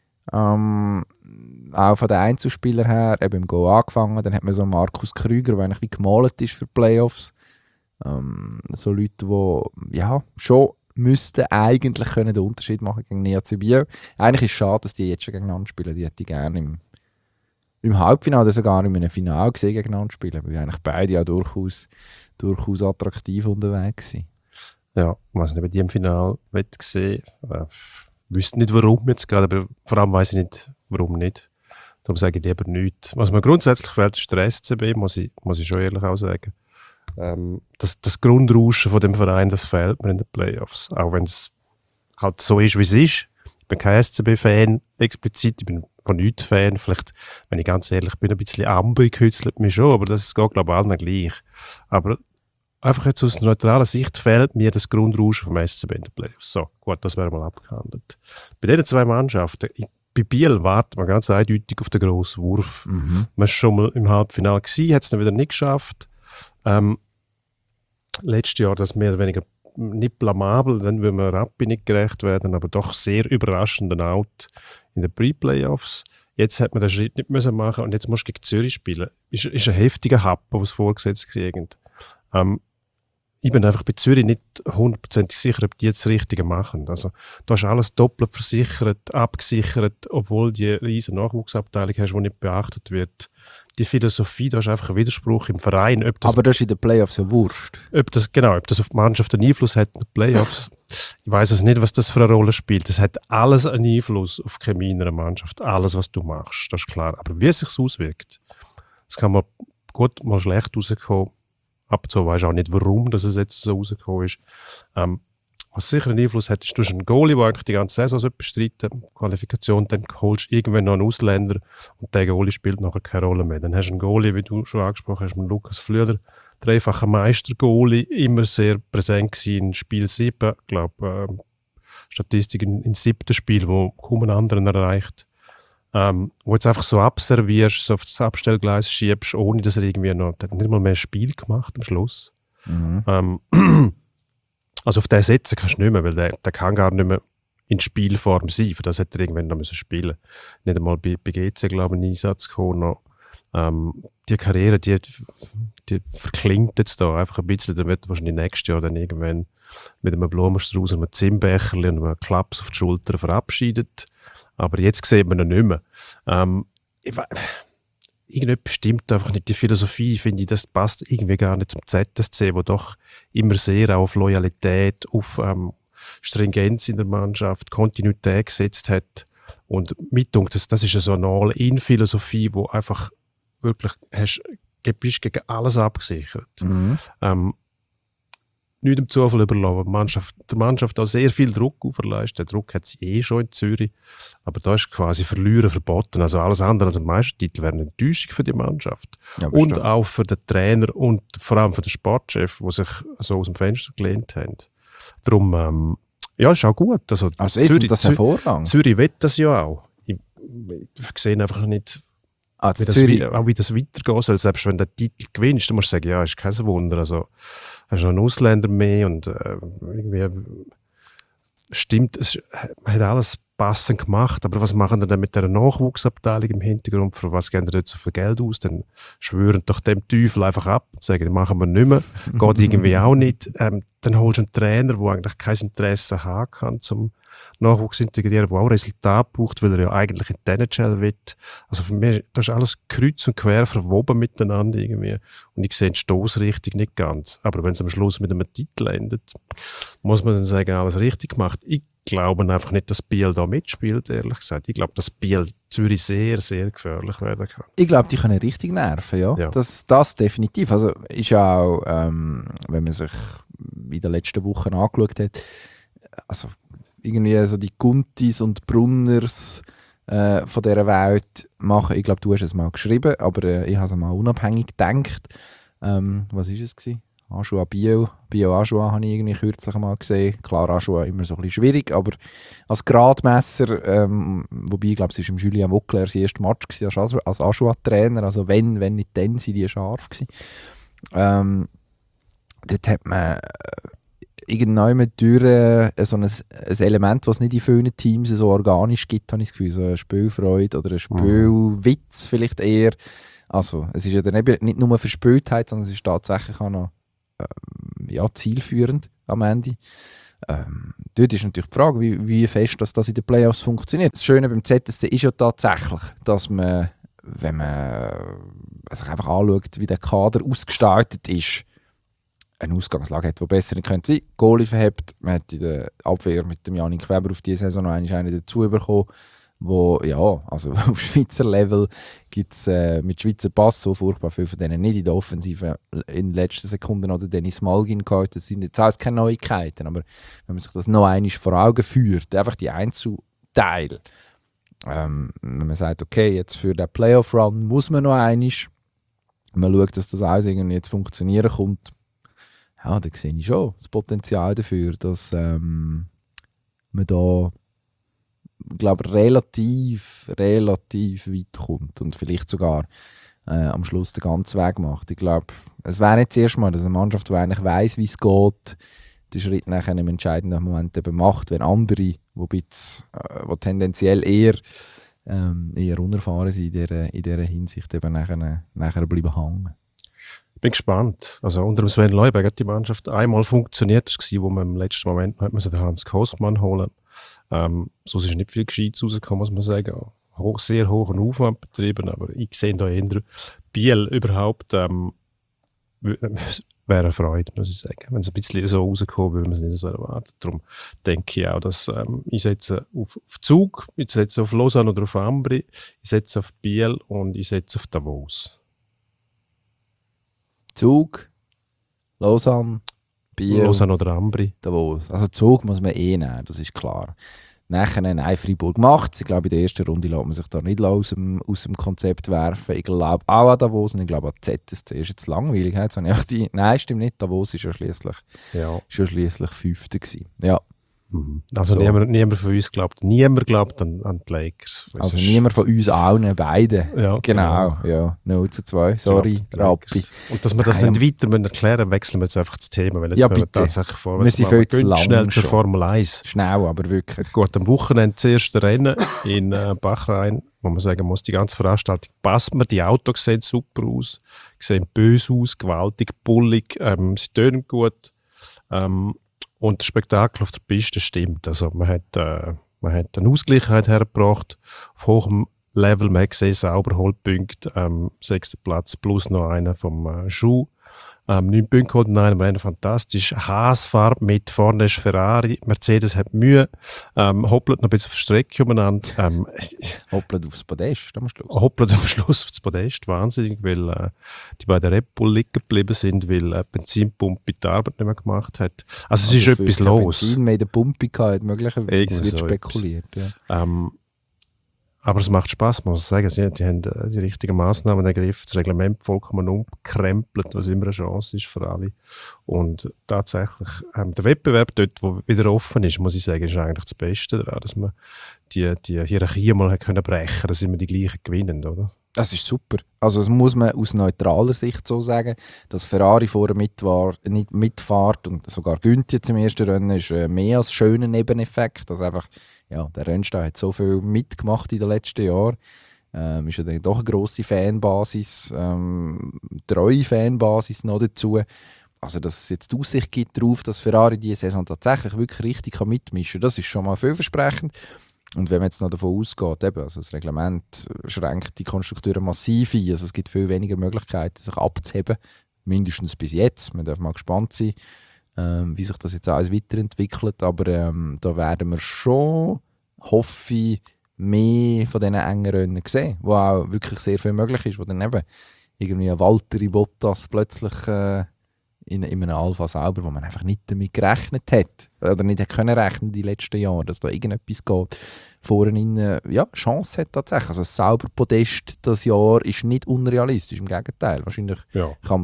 auch von den Einzelspielern her, eben im Go angefangen, dann hat man so Markus Krüger, der eigentlich wie gemalt ist für die Playoffs. So Leute, die ja, schon müssten eigentlich können den Unterschied machen gegen NeAC Biel. Eigentlich ist es schade, dass die jetzt schon gegeneinander spielen. Die hätte ich gerne im Halbfinale oder sogar in einem Finale gesehen gegeneinander spielen, weil eigentlich beide auch durchaus attraktiv unterwegs sind. Ja, was ich bei dir im Finale gesehen wüsste nicht, warum jetzt gerade, aber vor allem weiss ich nicht, warum nicht. Darum sage ich lieber nichts. Was mir grundsätzlich fehlt, ist der SCB, muss ich schon ehrlich auch sagen. Das Grundrauschen von dem Verein, das fehlt mir in den Playoffs. Auch wenn es halt so ist, wie es ist. Ich bin kein SCB-Fan explizit, ich bin von nichts Fan. Vielleicht, wenn ich ganz ehrlich bin, ein bisschen Amber kützelt mich schon, aber das geht, glaube ich, allen gleich. Aber einfach jetzt aus neutraler Sicht fehlt mir das Grundrauschen vom SCB in den Playoffs. So, gut, das wäre mal abgehandelt. Bei diesen zwei Mannschaften, bei Biel wartet man ganz eindeutig auf den grossen Wurf. Man war schon mal im Halbfinale gewesen, hat es dann wieder nicht geschafft. Letztes Jahr das mehr oder weniger nicht blamabel, dann will man Rappi nicht gerecht werden, aber doch sehr überraschenden Out in den Pre-Playoffs. Jetzt hat man den Schritt nicht müssen machen und jetzt musst du gegen Zürich spielen. Ist ein heftiger Happen, was vorgesetzt kriegen. Ich bin einfach bei Zürich nicht 100% sicher, ob die jetzt das Richtige machen. Also, da ist alles doppelt versichert, abgesichert, obwohl die riesen Nachwuchsabteilung hast, die nicht beachtet wird. Die Philosophie, da ist einfach ein Widerspruch im Verein. Aber das ist in den Playoffs ja wurscht. Ob das auf die Mannschaft einen Einfluss hat in den Playoffs, ich weiß es nicht, was das für eine Rolle spielt. Es hat alles einen Einfluss auf die Chemie in einer Mannschaft. Alles, was du machst, das ist klar. Aber wie es sich auswirkt, das kann mal gut, mal schlecht rauskommen. Ab und zu weisst du auch nicht, warum dass es jetzt so rausgekommen ist. Was sicher einen Einfluss hat, ist, du hast einen Goalie, der eigentlich die ganze Saison bestreiten Qualifikation, dann holst du irgendwann noch einen Ausländer und der Goalie spielt nachher keine Rolle mehr. Dann hast du einen Goalie, wie du schon angesprochen hast, mit Lukas Flüder, dreifacher Meister-Goalie, immer sehr präsent gewesen in Spiel 7, ich glaube, Statistik in 7. Spiel, wo kaum einen anderen erreicht. Wo jetzt einfach so abservierst, so auf das Abstellgleis schiebst, ohne dass er irgendwie noch, der hat nicht mal mehr ein Spiel gemacht am Schluss. Also auf den setzen kannst du nicht mehr, weil der kann gar nicht mehr in Spielform sein. Für das hätte er irgendwann noch spielen müssen. Nicht einmal bei GC, glaube ich, einen Einsatz gekommen. Die Karriere, die verklingt jetzt da einfach ein bisschen. Dann wird er wahrscheinlich nächstes Jahr dann irgendwann mit einem Blumenstrauß und einem Zinnbecherli und einem Klaps auf die Schulter verabschiedet. Aber jetzt sieht man ihn nicht mehr. Irgendetwas stimmt einfach nicht. Die Philosophie, finde ich, das passt irgendwie gar nicht zum ZSC, wo doch immer sehr auf Loyalität, auf Stringenz in der Mannschaft, Kontinuität gesetzt hat. Und mir denkt, das ist so eine All-in-Philosophie, wo einfach wirklich bist gegen alles abgesichert. Nicht dem Zufall überlassen. Der Mannschaft auch sehr viel Druck auferlegt. Der Druck hat sie schon in Zürich. Aber da ist quasi Verlieren verboten. Also alles andere als ein Meistertitel wäre eine Enttäuschung für die Mannschaft. Ja, und auch für den Trainer und vor allem für den Sportchef, die sich so aus dem Fenster gelehnt haben. Darum, ja, ist auch gut. Also ich finde das hervorragend. Zürich will das ja auch. Ich sehe einfach nicht, wie das weitergehen soll. Selbst wenn du den Titel gewinnst, dann musst du sagen, ja, ist kein Wunder. Also, hast du noch einen Ausländer mehr und irgendwie stimmt, man hat alles passend gemacht, aber was machen wir dann mit dieser Nachwuchsabteilung im Hintergrund? Für was geben wir dort so viel Geld aus? Dann schwören doch dem Teufel einfach ab und sagen, das machen wir nicht mehr. Geht irgendwie auch nicht. Dann holst du einen Trainer, der eigentlich kein Interesse haben kann, zum Nachwuchs integrieren, der auch Resultat braucht, weil er ja eigentlich in den NHL will. Also für mich, das ist alles kreuz und quer verwoben miteinander irgendwie. Und ich sehe die Stoßrichtung nicht ganz. Aber wenn es am Schluss mit einem Titel endet, muss man dann sagen, alles richtig gemacht. Ich glaube einfach nicht, dass Biel da mitspielt, ehrlich gesagt. Ich glaube, dass Biel Zürich sehr, sehr gefährlich werden kann. Ich glaube, die können richtig nerven, ja. Das definitiv. Also ist ja auch, wenn man sich in den letzten Wochen angeschaut hat, also irgendwie so die Guntis und Brunners von dieser Welt machen. Ich glaube, du hast es mal geschrieben, aber ich habe es mal unabhängig gedacht. Was war es? Ajoa Bio Ajoa habe ich irgendwie kürzlich mal gesehen. Klar, Ajoa immer so ein bisschen schwierig, aber als Gradmesser, wobei ich glaube, es war im Julien Vauclair sein erster Match als Ajoa-Trainer, also wenn nicht dann, sind die scharf gewesen. Dort hat man irgendwann durch so ein Element, was es nicht in vielen Teams so organisch gibt, habe ich das Gefühl, so eine Spielfreude oder ein Spielwitz vielleicht eher. Also es ist ja dann eben nicht nur Verspieltheit, sondern es ist tatsächlich auch noch zielführend am Ende. Dort ist natürlich die Frage, wie fest das in den Playoffs funktioniert. Das Schöne beim ZSC ist ja tatsächlich, dass man, wenn man sich einfach anschaut, wie der Kader ausgestaltet ist, eine Ausgangslage hat, die besser nicht könnte sein. Goalie verhebt, man hat in der Abwehr mit dem Janik Weber auf diese Saison noch einen dazu bekommen, wo, also auf Schweizer Level gibt es mit Schweizer Pass so furchtbar viel von denen nicht in der Offensive. In den letzten Sekunden noch Dennis Malgin gehabt, das sind jetzt auch keine Neuigkeiten, aber wenn man sich das noch einmal vor Augen führt, einfach die Einzelteile, wenn man sagt, okay, jetzt für den Playoff-Run muss man noch einmal, man schaut, dass das alles irgendwie jetzt funktionieren kommt, ja, da sehe ich schon das Potenzial dafür, dass man da, glaube relativ weit kommt und vielleicht sogar am Schluss den ganzen Weg macht. Ich glaube, es wäre nicht das erste Mal, dass eine Mannschaft, die eigentlich weiss, wie es geht, den Schritt nachher im entscheidenden Moment eben macht, wenn andere, die tendenziell eher unerfahren sind in dieser Hinsicht, eben nachher bleiben hängen. Ich bin gespannt. Also unter dem Sven Leuberg hat die Mannschaft einmal funktioniert, das war, wo man im letzten Moment hat man den Hans Kosman holen. So ist nicht viel Gescheites rausgekommen, muss man sagen. Sehr hohen Aufwand betrieben, aber ich sehe da eher Biel überhaupt wäre eine Freude, muss ich sagen. Wenn es ein bisschen so rauskommt, würde man es nicht so erwarten. Darum denke ich auch, dass ich setze auf Zug, ich setze auf Lausanne oder auf Ambri, ich setze auf Biel und ich setze auf Davos. Zug, Lausanne, Biel, Lausanne oder Ambri. Davos. Also Zug muss man nehmen, das ist klar. Nachher, nein, Freiburg macht es. Ich glaube, in der ersten Runde lässt man sich da nicht aus dem Konzept werfen. Ich glaube auch an Davos und ich glaube an ZSC. Ist jetzt langweilig. Jetzt habe ich nein, stimmt nicht. Davos war ja schliesslich Fünfter gewesen. Ja. Also so. Niemand von uns glaubt an die Lakers. Also niemand von uns allen, beiden. Ja, genau. Ja. 0-2, sorry, Rappi. Und dass wir das nicht weiter erklären, wechseln wir jetzt einfach das Thema, weil jetzt ja, bitte. Tatsächlich wir sind viel zu lang schnell zur schon. Formel 1. Schnell, aber wirklich. Gut, am Wochenende das erste Rennen in Bahrain, wo man sagen muss, die ganze Veranstaltung passt mir, die Autos sehen super aus, sehen böse aus, gewaltig, bullig, sie tönen gut. Und das Spektakel auf der Piste stimmt. Also man hat eine Ausgleichheit hergebracht auf hohem Level. Man hat gesehen, sauber Holdpunkte, 6. Platz plus noch einer vom Schuh. 9 Punkte geholt in einem Rennen, fantastisch. Haasfarbe mit, vorne ist Ferrari, Mercedes hat Mühe, hoppelt noch ein bisschen auf die Strecke umeinander. Hoppelt aufs Podest am Schluss. Hoppelt am Schluss aufs Podest, wahnsinnig, weil die beiden Red Bull liegen geblieben sind, weil die Benzinpumpe die Arbeit nicht mehr gemacht hat. Also es ist etwas los. Benzin mehr in der Pumpe gehabt, möglicherweise wird so spekuliert. Ja. Aber es macht Spass, muss ich sagen. Die haben die richtigen Massnahmen ergriffen, das Reglement vollkommen umgekrempelt, was immer eine Chance ist für alle. Und tatsächlich, der Wettbewerb dort, der wieder offen ist, muss ich sagen, ist eigentlich das Beste daran, dass man die Hierarchie mal brechen können, dass immer die gleichen gewinnen, oder? Das ist super. Also das muss man aus neutraler Sicht so sagen, dass Ferrari vorher nicht mitfährt und sogar Günther zum ersten Rennen ist mehr als schöner Nebeneffekt. Also einfach, ja, der Rennstall hat so viel mitgemacht in den letzten Jahren. Ist ja dann doch eine grosse Fanbasis, treue Fanbasis noch dazu. Also dass es jetzt die Aussicht gibt darauf, dass Ferrari diese Saison tatsächlich wirklich richtig mitmischen kann, das ist schon mal vielversprechend. Und wenn man jetzt noch davon ausgeht, eben, also das Reglement schränkt die Konstrukteure massiv ein, also es gibt viel weniger Möglichkeiten, sich abzuheben, mindestens bis jetzt. Man darf mal gespannt sein, wie sich das jetzt alles weiterentwickelt, aber da werden wir schon, hoffe ich, mehr von diesen engen Rennen sehen, wo auch wirklich sehr viel möglich ist, wo dann eben irgendwie ein Valtteri Bottas plötzlich in einem Alpha selber, wo man einfach nicht damit gerechnet hat oder nicht hat können rechnen die letzten Jahre, dass da irgendetwas geht, vorne Chance hat tatsächlich. Also das selber Podest das Jahr ist nicht unrealistisch, im Gegenteil. Wahrscheinlich kann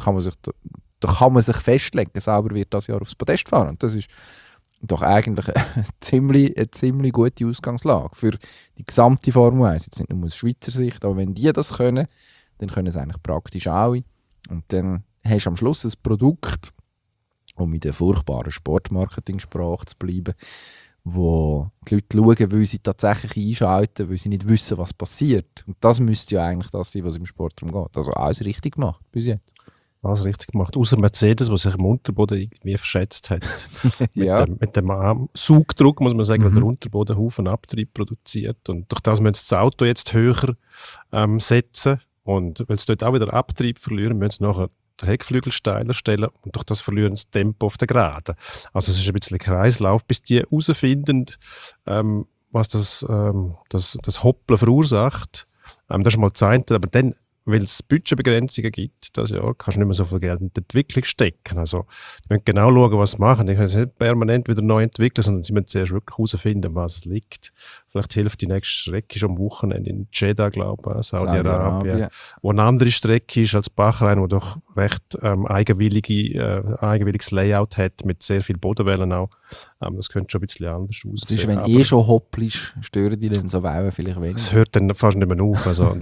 man sich festlegen, selber wird das Jahr aufs Podest fahren. Und das ist doch eigentlich eine ziemlich gute Ausgangslage für die gesamte Formel 1. Jetzt nicht nur aus Schweizer Sicht, aber wenn die das können, dann können es eigentlich praktisch alle. Und dann hast du am Schluss ein Produkt, um mit der furchtbaren Sportmarketing-Sprache zu bleiben, wo die Leute schauen, weil sie tatsächlich einschalten, weil sie nicht wissen, was passiert. Und das müsste ja eigentlich das sein, was im Sport darum geht. Also alles richtig gemacht bis jetzt. Alles richtig gemacht. Außer Mercedes, der sich im Unterboden irgendwie verschätzt hat. mit dem Saugdruck, muss man sagen, weil der Unterboden Haufen Abtrieb produziert. Und durch das müssen sie das Auto jetzt höher setzen. Und weil sie dort auch wieder Abtrieb verlieren, müssen sie nachher den Heckflügel steiler stellen und durch das verlieren sie das Tempo auf der Geraden. Also es ist ein bisschen ein Kreislauf, bis die herausfinden, was das Hoppeln verursacht. Das ist mal das eine, aber dann, weil es Budgetbegrenzungen gibt, das Jahr, kannst du nicht mehr so viel Geld in die Entwicklung stecken. Also die müssen genau schauen, was sie machen. Die können sich nicht permanent wieder neu entwickeln, sondern sie müssen zuerst wirklich herausfinden, was es liegt. Vielleicht hilft die nächste Strecke schon am Wochenende in Jeddah, glaube ich, Saudi-Arabien. Wo eine andere Strecke ist als Bahrain, wo doch recht eigenwilliges Layout hat, mit sehr viel Bodenwellen auch. Das könnte schon ein bisschen anders aussehen. Das ist, wenn schon hoppelst, stören die dann so Wellen vielleicht weniger? Es hört dann fast nicht mehr auf. Also,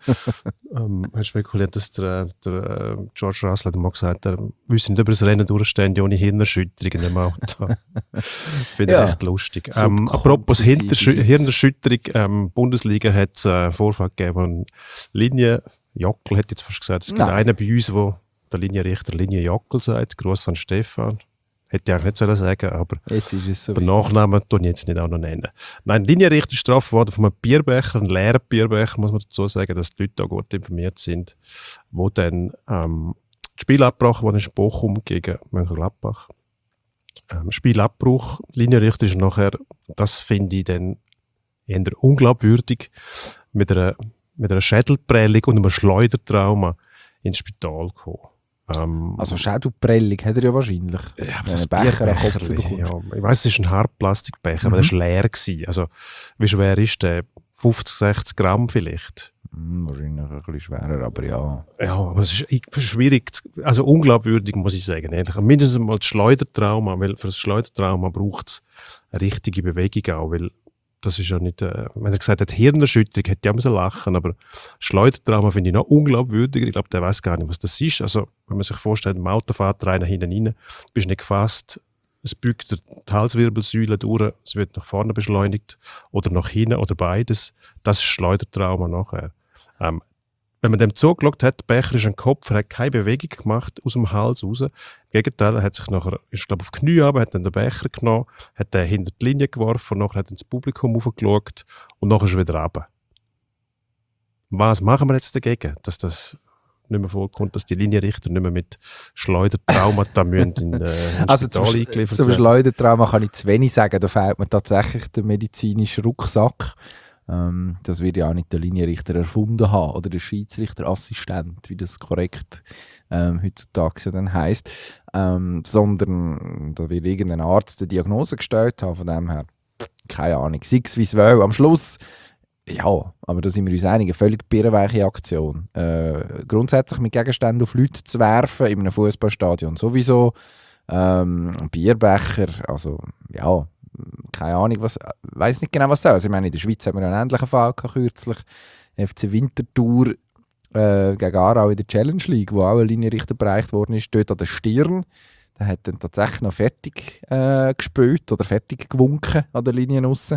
er spekuliert, dass der George Russell hat mal gesagt, er wüsste nicht über das Rennen durchstehen, ohne Hirnerschütterungen im Auto. Finde ich echt lustig. Apropos Hirnerschütterung, Bundesliga hat es einen Vorfall gegeben, wo eine Linie, Jockel hat jetzt fast gesagt, es gibt einen bei uns, der der Linienrichter Linie Jockel sagt, Gruß an Stefan. Hätte ich eigentlich nicht sagen sollen, aber jetzt ist es so den Nachnamen tue ich jetzt nicht auch noch nennen. Nein, Linienrichter strafen worden von einem Bierbecher, einem leeren Bierbecher, muss man dazu sagen, dass die Leute auch gut informiert sind, wo dann das Spiel abgebrochen wurde in Bochum gegen Mönchengladbach. Spielabbruch, Linienrichter ist nachher, das finde ich dann eher unglaubwürdig, mit einer Schädelprellung und einem Schleudertrauma ins Spital gekommen. Also Schädelprellung hat er ja wahrscheinlich. Ja, aber das Becher am Kopf ja, ich weiss, es ist ein Hartplastikbecher, aber der war leer gewesen. Also, wie schwer ist der? 50, 60 Gramm vielleicht? Wahrscheinlich ein bisschen schwerer, aber ja. Ja, aber es ist schwierig, also unglaubwürdig, muss ich sagen. Ehrlich. Mindestens mal das Schleudertrauma, weil für das Schleudertrauma braucht es eine richtige Bewegung auch, weil das ist ja nicht, wenn er gesagt hat, Hirnerschütterung, hätte ich auch müssen lachen, aber Schleudertrauma finde ich noch unglaubwürdiger. Ich glaube, der weiß gar nicht, was das ist. Also, wenn man sich vorstellt, im Auto fährt einer hinten rein, bist nicht gefasst, es bückt die Halswirbelsäule durch, es wird nach vorne beschleunigt oder nach hinten oder beides. Das ist Schleudertrauma nachher. Wenn man dem zugeschaut hat, der Becher ist ein Kopf, er hat keine Bewegung gemacht aus dem Hals raus. Im Gegenteil, er hat sich nachher, ist glaube auf die Knie runter, hat dann den Becher genommen, hat den hinter die Linie geworfen, und nachher hat ins Publikum raufgeschaut und nachher ist er wieder runter. Was machen wir jetzt dagegen, dass das nicht mehr vorkommt, dass die Linienrichter nicht mehr mit Schleudertraumata in also Spital eingeliefert werden? Zum Schleudertrauma kann ich zu wenig sagen, da fehlt mir tatsächlich der medizinische Rucksack. Das wird ja auch nicht der Linienrichter erfunden haben oder der Schiedsrichterassistent, wie das korrekt heutzutage ja dann heisst, sondern da wird irgendein Arzt eine Diagnose gestellt haben, von dem her, keine Ahnung, sei es wie es will. Am Schluss, ja, aber da sind wir uns einig, eine völlig birrenweiche Aktion. Grundsätzlich mit Gegenständen auf Leute zu werfen, in einem Fußballstadion sowieso, Bierbecher, also ja, keine Ahnung, weiss nicht genau, was soll. Also, ich meine, in der Schweiz haben wir einen ähnlichen Fall kürzlich. FC Winterthur gegen Aarau in der Challenge League, wo auch ein Linienrichter bereicht worden ist, dort an der Stirn. Der hat dann tatsächlich noch fertig gespielt oder fertig gewunken an der Linie aussen.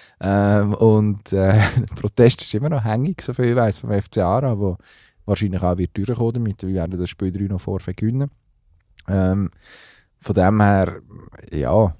Der Protest ist immer noch hängig, so viel ich weiss, vom FC Aarau, wo wahrscheinlich auch wird durchkommen damit. Wir werden das Spiel 3 noch verkünden. Von dem her, ja,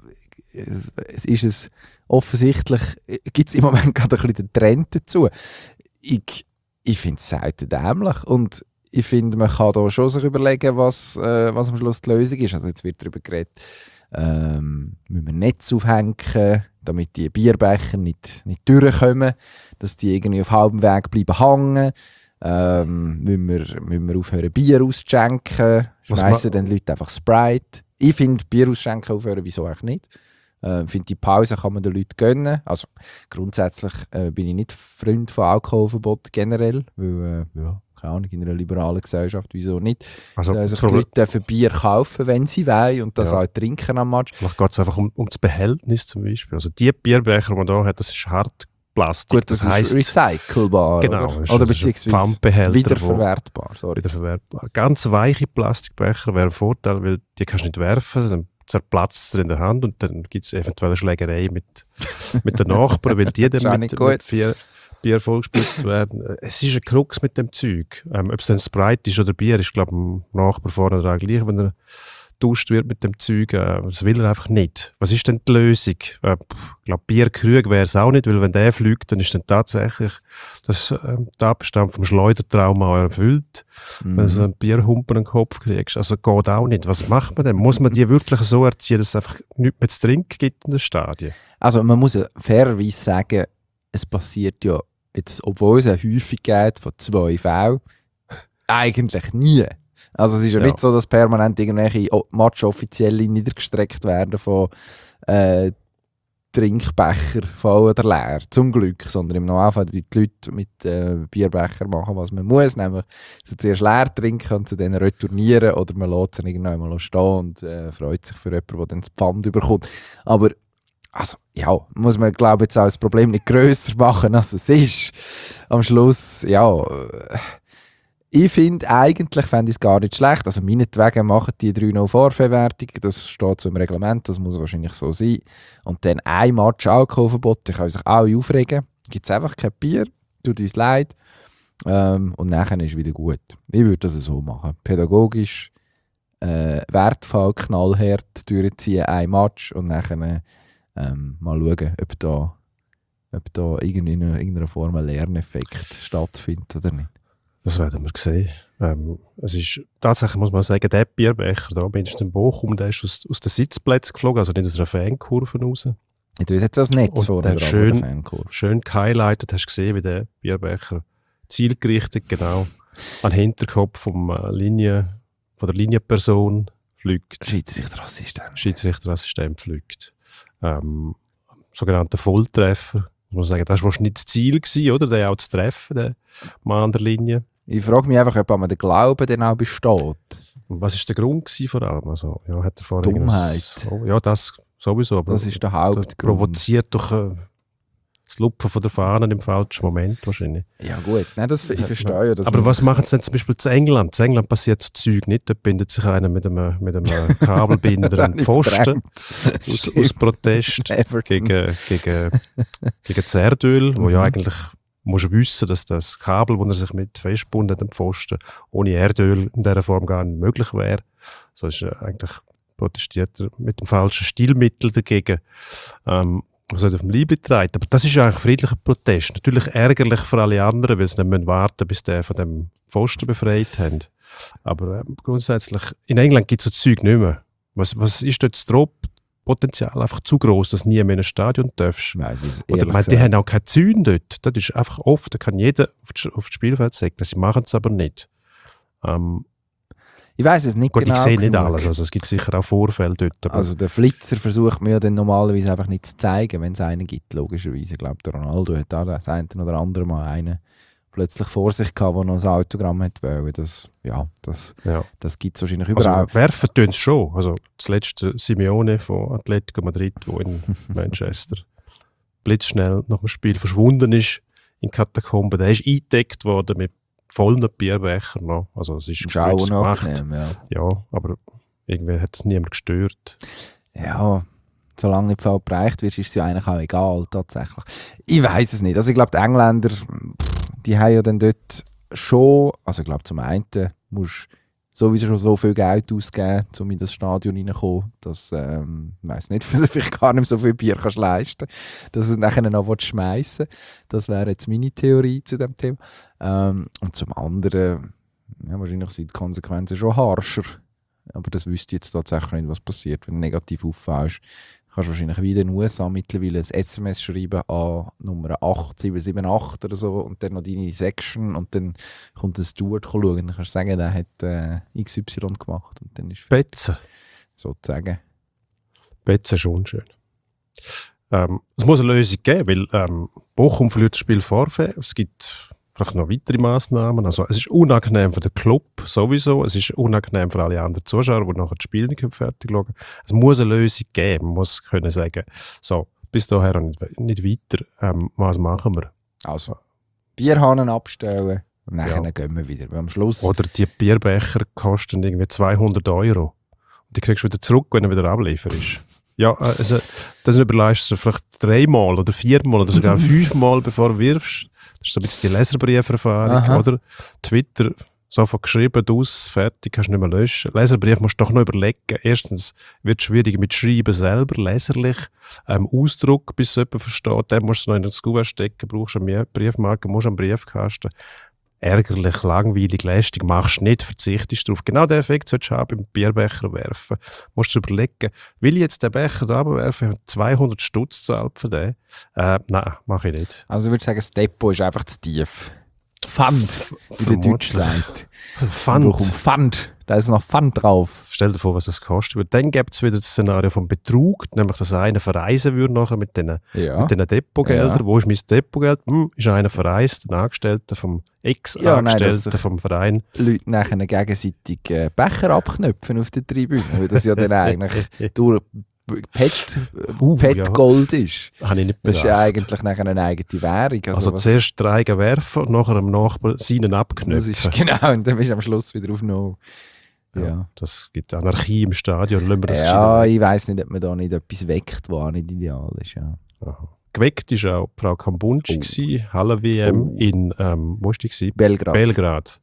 offensichtlich gibt es im Moment gerade ein bisschen den Trend dazu. Ich finde es selten dämlich und ich finde, man kann da schon sich überlegen, was am Schluss die Lösung ist. Also jetzt wird darüber geredet, müssen wir Netz aufhängen, damit die Bierbecher nicht durchkommen, dass die irgendwie auf halbem Weg bleiben hängen. Müssen wir aufhören, Bier auszuschenken? Schmeissen dann Leute einfach Sprite? Ich finde, Bier ausschenken aufhören, wieso eigentlich nicht? Ich finde, die Pause kann man den Leuten gönnen. Also grundsätzlich bin ich nicht Freund von Alkoholverbot generell, weil, keine Ahnung, in einer liberalen Gesellschaft, wieso nicht? Also die Leute dürfen Bier kaufen, wenn sie wollen, und das auch trinken am Match. Vielleicht geht es einfach um das Behältnis zum Beispiel. Also die Bierbecher, die man hier hat, das ist Hartplastik. Gut, das heisst, ist recycelbar, genau, oder beziehungsweise wiederverwertbar. Wiederverwertbar. Ganz weiche Plastikbecher wäre ein Vorteil, weil die kannst du nicht werfen, dann zerplatzt es in der Hand und dann gibt es eventuell eine Schlägerei mit den Nachbarn, weil die dann mit 4 Bier vollgespritzt werden. Es ist ein Krux mit dem Zeug. Ob es dann Sprite ist oder Bier, ist glaube ich dem Nachbar vorne dran gleich, wenn er duscht wird mit dem Zeug. Das will er einfach nicht. Was ist denn die Lösung? Ich glaube, Bierkrug wäre es auch nicht, weil wenn der fliegt, dann ist dann tatsächlich der Abstand vom Schleudertrauma erfüllt, wenn du so einen Bierhumpen in den Kopf kriegst. Also geht auch nicht. Was macht man denn? Muss man die wirklich so erziehen, dass es einfach nichts mehr zu trinken gibt in den Stadien? Also man muss ja fairerweise sagen, es passiert ja jetzt, obwohl es eine Häufigkeit von 2 Fällen, eigentlich nie. Also es ist ja nicht so, dass permanent irgendwelche Match-Offizielle niedergestreckt werden von Trinkbecher voll oder leer, zum Glück, sondern im Normalfall die Leute mit Bierbecher machen, was man muss, nämlich sie zuerst leer trinken und sie dann retournieren oder man lässt sie irgendwann mal stehen und freut sich für jemanden, der dann das Pfand überkommt. Aber also, ja, muss man, glaube ich, jetzt auch das Problem nicht grösser machen, als es ist. Am Schluss, ja, ich finde, eigentlich fände ich es gar nicht schlecht. Also meinetwegen machen die 3-0 Vorverwertung, das steht so im Reglement, das muss wahrscheinlich so sein. Und dann ein Match Alkoholverbot, da können sich alle aufregen. Gibt es einfach kein Bier, tut uns leid. Und nachher ist es wieder gut. Ich würde das so machen. Pädagogisch, wertvoll, knallhart durchziehen, ein Match und nachher mal schauen, ob da irgendwie in irgendeiner Form ein Lerneffekt stattfindet oder nicht. Das werden wir sehen. Es ist tatsächlich, muss man sagen, der Bierbecher da, mindestens in Bochum, der ist aus den Sitzplätzen geflogen, also nicht aus einer Fankurve raus. Ich tue jetzt das Netz vor der Fankurve. Schön gehighlightet, hast du gesehen, wie der Bierbecher zielgerichtet, genau an den Hinterkopf von der Linienperson fliegt. Schiedsrichterassistent fliegt. Sogenannter Volltreffer. Ich muss sagen, das war wahrscheinlich das Ziel gewesen, oder? Den auch zu treffen, den Mann an der Linie. Ich frage mich einfach, ob man den Glauben dann auch besteht. Und was war der Grund vor allem? Also, ja, hat er Dummheit. Ja, das sowieso. Aber das ist der Hauptgrund. Provoziert durch das Lupfen von der Fahnen im falschen Moment wahrscheinlich. Ja gut, nein, ich verstehe. Aber was machen sie denn zum Beispiel zu England? In England passiert so Zeug nicht. Dort bindet sich einer mit einem Kabelbinder an den Pfosten aus Protest gegen das Erdöl, wo ja eigentlich musst du wissen, dass das Kabel, das er sich mit festgebunden hat, am Pfosten, ohne Erdöl in dieser Form gar nicht möglich wäre. So ist eigentlich protestiert er mit dem falschen Stilmittel dagegen. Was auf dem Leib trägt. Aber das ist eigentlich friedlicher Protest. Natürlich ärgerlich für alle anderen, weil sie dann warten müssen, bis die von dem Pfosten befreit haben. Aber grundsätzlich, in England gibt es so Zeug nicht mehr. Was ist dort das Drohpotenzial einfach zu gross, dass nie mehr in ein Stadion darfst? Die haben auch keine Zäune dort. Das ist einfach oft, da kann jeder auf das Spielfeld sagen. Sie machen es aber nicht. Ich weiss es nicht gut, genau. Ich sehe nicht alles, also es gibt sicher auch Vorfälle dort. Also der Flitzer versucht man ja dann normalerweise einfach nicht zu zeigen, wenn es einen gibt, logischerweise. Ich glaube, der Ronaldo hat auch das eine oder andere Mal einen plötzlich vor sich gehabt, der noch ein Autogramm hat wollen. Das gibt es wahrscheinlich überall. Also, werfen tun sie schon. Also das letzte Simeone von Atletico Madrid, der in Manchester blitzschnell nach dem Spiel verschwunden ist in Katakomben, der ist eingedeckt worden mit vollen Bierbecher noch. Also es ist auch gemacht. Ja, aber irgendwie hat es niemand gestört. Ja, solange nicht viel bereicht wird, ist es ja eigentlich auch egal, tatsächlich. Ich weiss es nicht. Also ich glaube, die Engländer, die haben ja dann dort schon, also ich glaube, zum einen musst du sowieso schon so viel Geld ausgeben, um in das Stadion reinzukommen, dass, ich weiss nicht, vielleicht gar nicht so viel Bier kannst leisten, dass du nachher noch schmeißen willst. Das wäre jetzt meine Theorie zu dem Thema. Und zum anderen, ja, wahrscheinlich sind die Konsequenzen schon harscher. Aber das wüsste ich jetzt tatsächlich nicht, was passiert, wenn du negativ auffällst. Du kannst wahrscheinlich wie in den USA mittlerweile ein SMS schreiben an Nummer 8778 oder so und dann noch deine Section und dann kommt ein Steward schauen. Dann kannst du sagen, der hat XY gemacht und dann ist Betze. Sozusagen. Betze ist schon schön. Es muss eine Lösung geben, weil Bochum verliert das Spiel Forfait. Es gibt vielleicht noch weitere Massnahmen. Also es ist unangenehm für den Club sowieso, es ist unangenehm für alle anderen Zuschauer, die nachher das Spiel nicht fertig schauen. Es muss eine Lösung geben, man muss können sagen, so, bis daher nicht weiter, was machen wir? Also, Bierhanen abstellen und dann gehen wir wieder. Weil am Schluss oder die Bierbecher kosten irgendwie 200 €. Und die kriegst du wieder zurück, wenn du wieder ablieferst. Ja, also das überleistest du vielleicht 3-mal oder 4-mal oder sogar 5-mal, bevor du wirfst. Das ist so ein bisschen die Leserbrieferfahrung, oder? Twitter, sofort geschrieben, aus, fertig, kannst du nicht mehr löschen. Leserbrief musst du doch noch überlegen. Erstens wird es schwierig mit Schreiben selber, leserlich. Ausdruck, bis jemand versteht, den musst du noch in das Kuvert stecken, brauchst eine Briefmarke, musst einen Briefkasten. Ärgerlich, langweilig, lästig, machst du nicht, verzichtest darauf. Genau den Effekt solltest du auch beim Bierbecher werfen. Musst du überlegen, will ich jetzt den Becher da werfen, 200 Stutz zahlt für den? Nein, mache ich nicht. Also ich würde sagen, das Depot ist einfach zu tief. Pfand, wie der Deutsch sagt. Pfand. Pfand. Da ist noch Pfand drauf. Stell dir vor, was das kostet. Weil dann gibt es wieder das Szenario vom Betrug, nämlich dass einer verreisen würde nachher mit diesen Depotgeldern. Ja. Wo ist mein Depotgeld? Ist einer verreist, ein Angestellter vom Ex-Angestellten vom Verein. Leute nachher gegenseitig Becher abknöpfen auf der Tribüne, weil das ja dann eigentlich durch Pet-Gold ist. Habe ich nicht bedacht. Das ist ja eigentlich nachher eine eigene Währung. Also zuerst drei werfen und nachher dem Nachbarn seinen abknöpfen. Das ist, genau, und dann bist du am Schluss wieder auf No. Ja. Das gibt Anarchie im Stadion. Ich weiss nicht, ob man da nicht etwas weckt, was auch nicht ideal ist. Ja. Geweckt war auch Frau Kambunji, Halle-WM in, wo war die? Belgrad.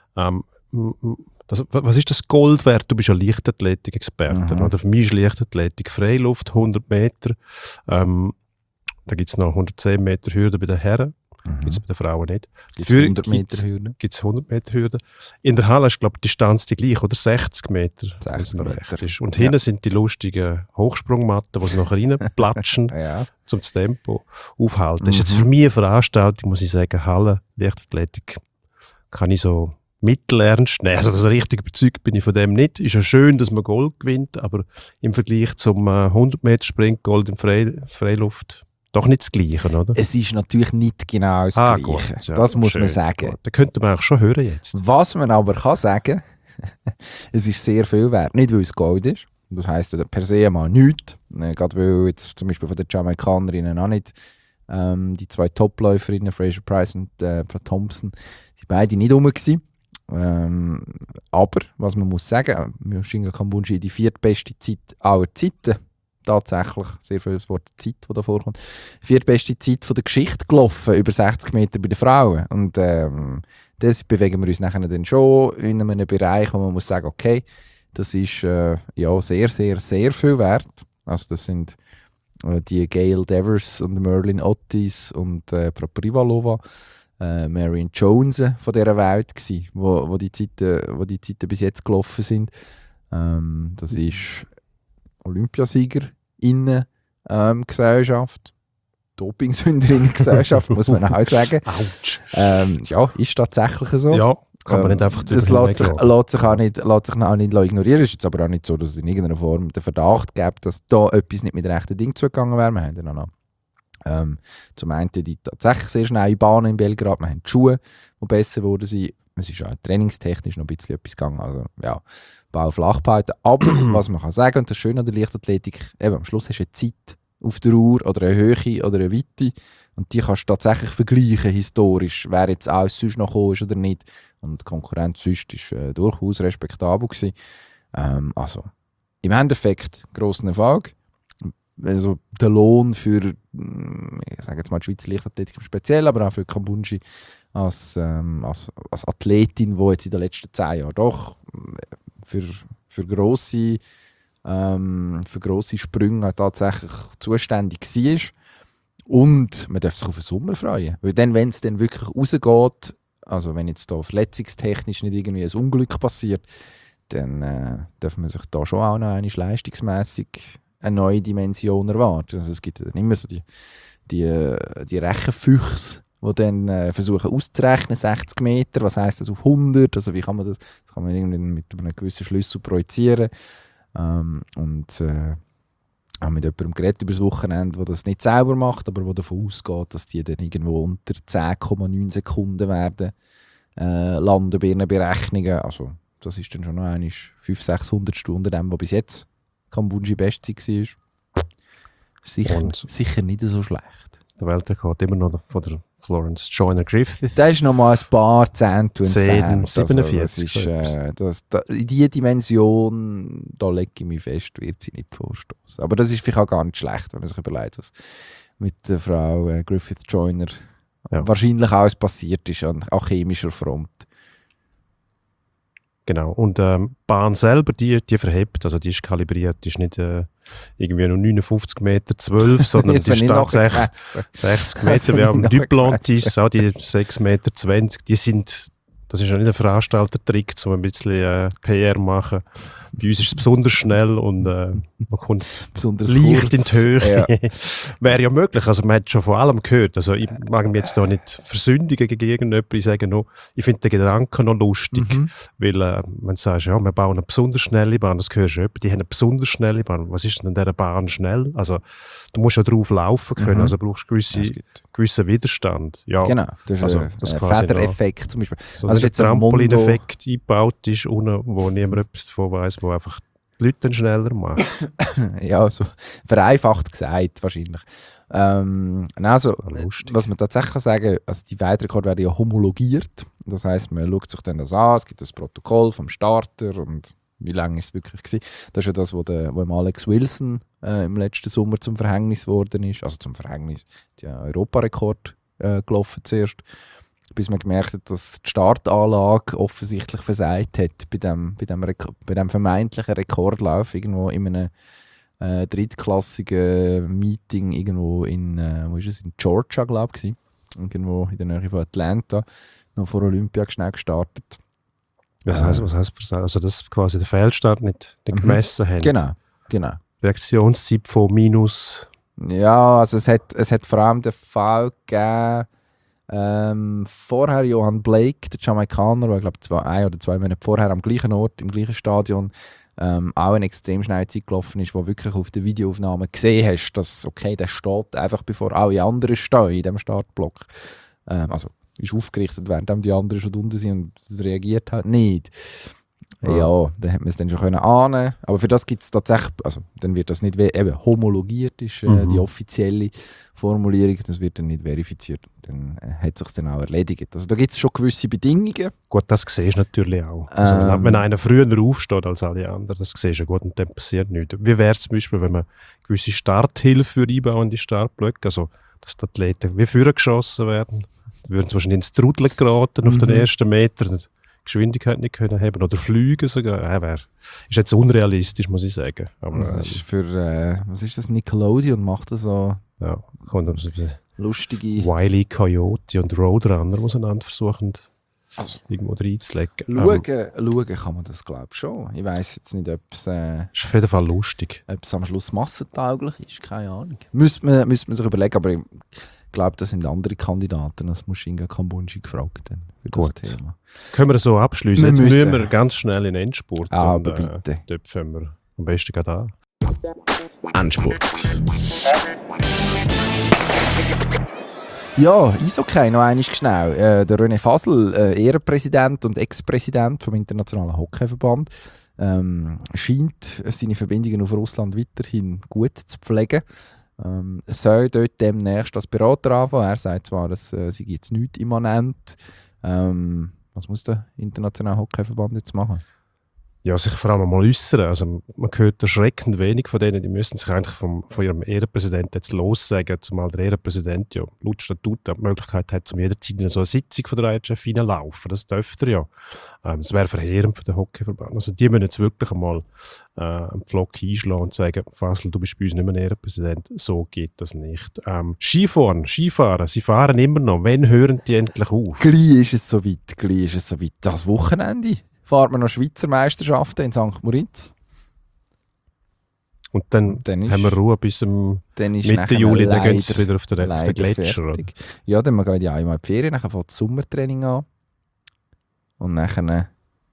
Was ist das Gold wert? Du bist ja Leichtathletik-Experte. Oder für mich ist Leichtathletik Freiluft, 100 Meter. Da gibt es noch 110 Meter Hürde bei den Herren. Gibt es bei den Frauen nicht. Gibt es 100 Meter Hürde? Gibt es 100 Meter Hürde. In der Halle ist, glaube ich, die Distanz die gleiche, oder? 60 Meter. 60 Meter. Ist. Und hinten sind die lustigen Hochsprungmatten, die sie nachher reinplatschen, um das Tempo aufhalten. Das ist jetzt für mich eine Veranstaltung, muss ich sagen, Halle, Leichtathletik, kann ich so mittelernst nehmen. Also richtig überzeugt bin ich von dem nicht. Ist ja schön, dass man Gold gewinnt, aber im Vergleich zum 100 Meter Sprint Gold in Freiluft doch nicht das Gleiche, oder? Es ist natürlich nicht genau das Gleiche. Gut, ja, das muss man sagen. Gut. Da könnte man auch schon hören jetzt. Was man aber kann sagen, es ist sehr viel wert. Nicht, weil es Gold ist. Das heisst per se mal nichts. Gerade weil jetzt zum Beispiel von den Jamaikanerinnen auch nicht die zwei Topläuferinnen, Fraser Price und Frau Thompson, die beide nicht rum gewesen. Aber, was man muss sagen, Mjoshinga Kambunji die viertbeste Zeit aller Zeiten, tatsächlich, sehr viel das Wort Zeit, das da vorkommt, viertbeste Zeit von der Geschichte gelaufen, über 60 Meter bei den Frauen. Und das bewegen wir uns nachher dann schon in einem Bereich, wo man muss sagen, okay, das ist sehr, sehr, sehr viel wert. Also das sind die Gail Devers und Merlin Otis und Frau Privalova, Marion Jones von dieser Welt gsi, wo die Zeiten bis jetzt gelaufen sind. Das ist Olympiasieger Gesellschaft, Dopingsünderinnen-Gesellschaft, muss man auch sagen. Ja, ist tatsächlich so. Ja, kann man nicht einfach das lässt sich auch nicht ignorieren. Es ist jetzt aber auch nicht so, dass es in irgendeiner Form den Verdacht gibt, dass da etwas nicht mit rechten Dingen zugegangen wäre. Wir haben dann noch zum einen die tatsächlich sehr schnelle Bahnen in Belgrad, wir haben die Schuhe, die besser geworden sind. Es ist auch trainingstechnisch noch ein bisschen etwas gegangen. Also, ja, Bau flach behalten. Aber was man kann sagen, und das Schöne an der Leichtathletik, eben, am Schluss hast du eine Zeit auf der Uhr oder eine Höhe oder eine Weite und die kannst du tatsächlich vergleichen, historisch, wer jetzt alles sonst noch gekommen ist oder nicht. Und die Konkurrenz sonst war durchaus respektabel gewesen. Also, im Endeffekt grosser Erfolg. Also der Lohn für, ich sage jetzt mal die Schweizer Leichtathletik speziell, aber auch für Kambunji als Athletin, die jetzt in den letzten 10 Jahren doch für grosse Sprünge tatsächlich zuständig war. Und man darf sich auf den Sommer freuen. Weil dann, wenn es dann wirklich rausgeht, also wenn jetzt da verletzungstechnisch nicht irgendwie ein Unglück passiert, dann darf man sich da schon auch noch einmal leistungsmässig eine neue Dimension erwarten. Also es gibt dann immer so die Rechenfüchse, die dann versuchen auszurechnen, 60 Meter, was heisst das auf 100, also wie kann man das kann man irgendwie mit einem gewissen Schlüssel projizieren. Haben mit jemandem geredet über das Wochenende, der das nicht selber macht, aber der davon ausgeht, dass die dann irgendwo unter 10,9 Sekunden werden landen bei ihren Berechnungen. Also das ist dann schon noch 500-600 Stunden dem, was bis jetzt Kambunji Bestzeit war. Sicher nicht so schlecht. Der Weltrekord immer noch von der Florence Joyner Griffith. Da ist noch mal ein paar Zehntel entfernt. 47. In diese Dimension, da lege ich mich fest, wird sie nicht vorstoßen. Aber das ist vielleicht auch gar nicht schlecht, wenn man sich überlegt, was mit der Frau Griffith Joyner wahrscheinlich alles passiert ist, an chemischer Front. Genau, und die Bahn selber, die verhebt, also die ist kalibriert, die ist nicht irgendwie nur 59,12 Meter, sondern die ist tatsächlich 60 Meter, wie am Duplantis, auch die 6,20 Meter, die sind, das ist ja nicht ein Veranstalter-Trick, um ein bisschen PR machen. Bei uns ist es besonders schnell und Man kommt besonders leicht in die Höhe. Ja. Wäre ja möglich, also man hat schon von allem gehört. Also ich mag mich jetzt da nicht versündigen gegen irgendjemanden. Ich sage nur, ich finde den Gedanken noch lustig, weil wenn du sagst, ja, wir bauen eine besonders schnelle Bahn, das hörst du die haben eine besonders schnelle Bahn. Was ist denn in dieser Bahn schnell? Also du musst ja drauf laufen können, also brauchst du gewissen Widerstand. Ja, genau, das ist ein Federeffekt zum Beispiel. So also ein Trampolineffekt eingebaut ist, wo niemand etwas davon weiss, wo einfach die Leute dann schneller machen. Ja, so vereinfacht gesagt wahrscheinlich. Also, was man tatsächlich sagen kann, also die Weltrekorde werden ja homologiert. Das heisst, man schaut sich dann das an, es gibt das Protokoll vom Starter und wie lange ist es wirklich gewesen. Das ist ja das, wo im Alex Wilson im letzten Sommer zum Verhängnis geworden ist. Also zum Verhängnis, der Europarekord gelaufen zuerst. Bis man gemerkt hat, dass die Startanlage offensichtlich versagt hat bei dem vermeintlichen Rekordlauf irgendwo in einem drittklassigen Meeting irgendwo in Georgia, glaube ich, irgendwo in der Nähe von Atlanta, noch vor Olympia schnell gestartet. Was heisst versagt? Also dass quasi der Fehlstart nicht gemessen hat? Genau. Reaktionszeit von minus... Ja, also es hat vor allem den Fall gegeben, vorher Johan Blake, der Jamaikaner, der glaube 1 oder 2 Monate vorher am gleichen Ort, im gleichen Stadion auch eine extrem schnelle Zeit gelaufen ist, wo wirklich auf der Videoaufnahme gesehen hast, dass okay, der steht einfach bevor alle anderen stehen in diesem Startblock. Also ist aufgerichtet, während die anderen schon unten sind und es reagiert halt nicht. Ja, dann hat man es dann schon ahnen. Aber für das gibt es tatsächlich, also dann wird das nicht eben homologiert, ist die offizielle Formulierung, das wird dann nicht verifiziert. Dann hat es sich dann auch erledigt. Also da gibt es schon gewisse Bedingungen. Gut, das siehst du natürlich auch. Also, wenn einer früher aufsteht als alle anderen, das siehst du gut und dann passiert nichts. Wie wäre es zum Beispiel, wenn man gewisse Starthilfe einbauen in die Startblöcke, also dass die Athleten wie früher geschossen werden, dann würden sie wahrscheinlich ins Trudeln geraten auf den ersten Meter. Geschwindigkeit nicht können haben oder fliegen sogar. Ist jetzt unrealistisch, muss ich sagen. Aber, das ist für, was ist das, Nickelodeon macht das so lustige... Wile E. Coyote und Roadrunner, die einander versuchen, irgendwo reinzulegen. Schauen kann man das, glaube ich, schon. Ich weiss jetzt nicht, ob es... ist auf jeden Fall lustig. Ob es am Schluss massentauglich ist, keine Ahnung. Müsste man sich überlegen, aber ich glaube, das sind andere Kandidaten als Mushinga Kambunji gefragt für das Thema. Können wir so abschließen? Jetzt müssen wir ganz schnell in den Endspurt. Aber bitte. Dort fangen wir am besten gerade an. Endspurt. Ja, Eishockey noch einmal schnell. Der René Fasel, Ehrenpräsident und Ex-Präsident vom Internationalen Hockeyverband, scheint seine Verbindungen auf Russland weiterhin gut zu pflegen. Soll dort demnächst als Berater anfangen. Er sagt zwar, dass sie jetzt nichts immanent. Was muss der Internationale Hockeyverband jetzt machen? Ja, sich vor allem mal äußern. Also man hört erschreckend wenig von denen, die müssen sich eigentlich von ihrem Ehrenpräsidenten jetzt lossagen, zumal der Ehrenpräsident ja laut Statut die Möglichkeit hat, jederzeit in so eine Sitzung von der IHF hineinlaufen. Das dürfte er ja. Das wäre verheerend für den Hockeyverband. Also die müssen jetzt wirklich einmal einen Pflock einschlagen und sagen, Fasel, du bist bei uns nicht mehr Ehrenpräsident. So geht das nicht. Skifahren, sie fahren immer noch. Wann hören die endlich auf? Gleich ist es soweit. Das Wochenende fahrt man noch Schweizer Meisterschaften in St. Moritz. Und dann haben wir Ruhe bis Mitte Juli, dann gehen sie wieder auf den Gletscher. Ja, dann geht ja einmal in die Ferien, dann fängt das Sommertraining an. Und dann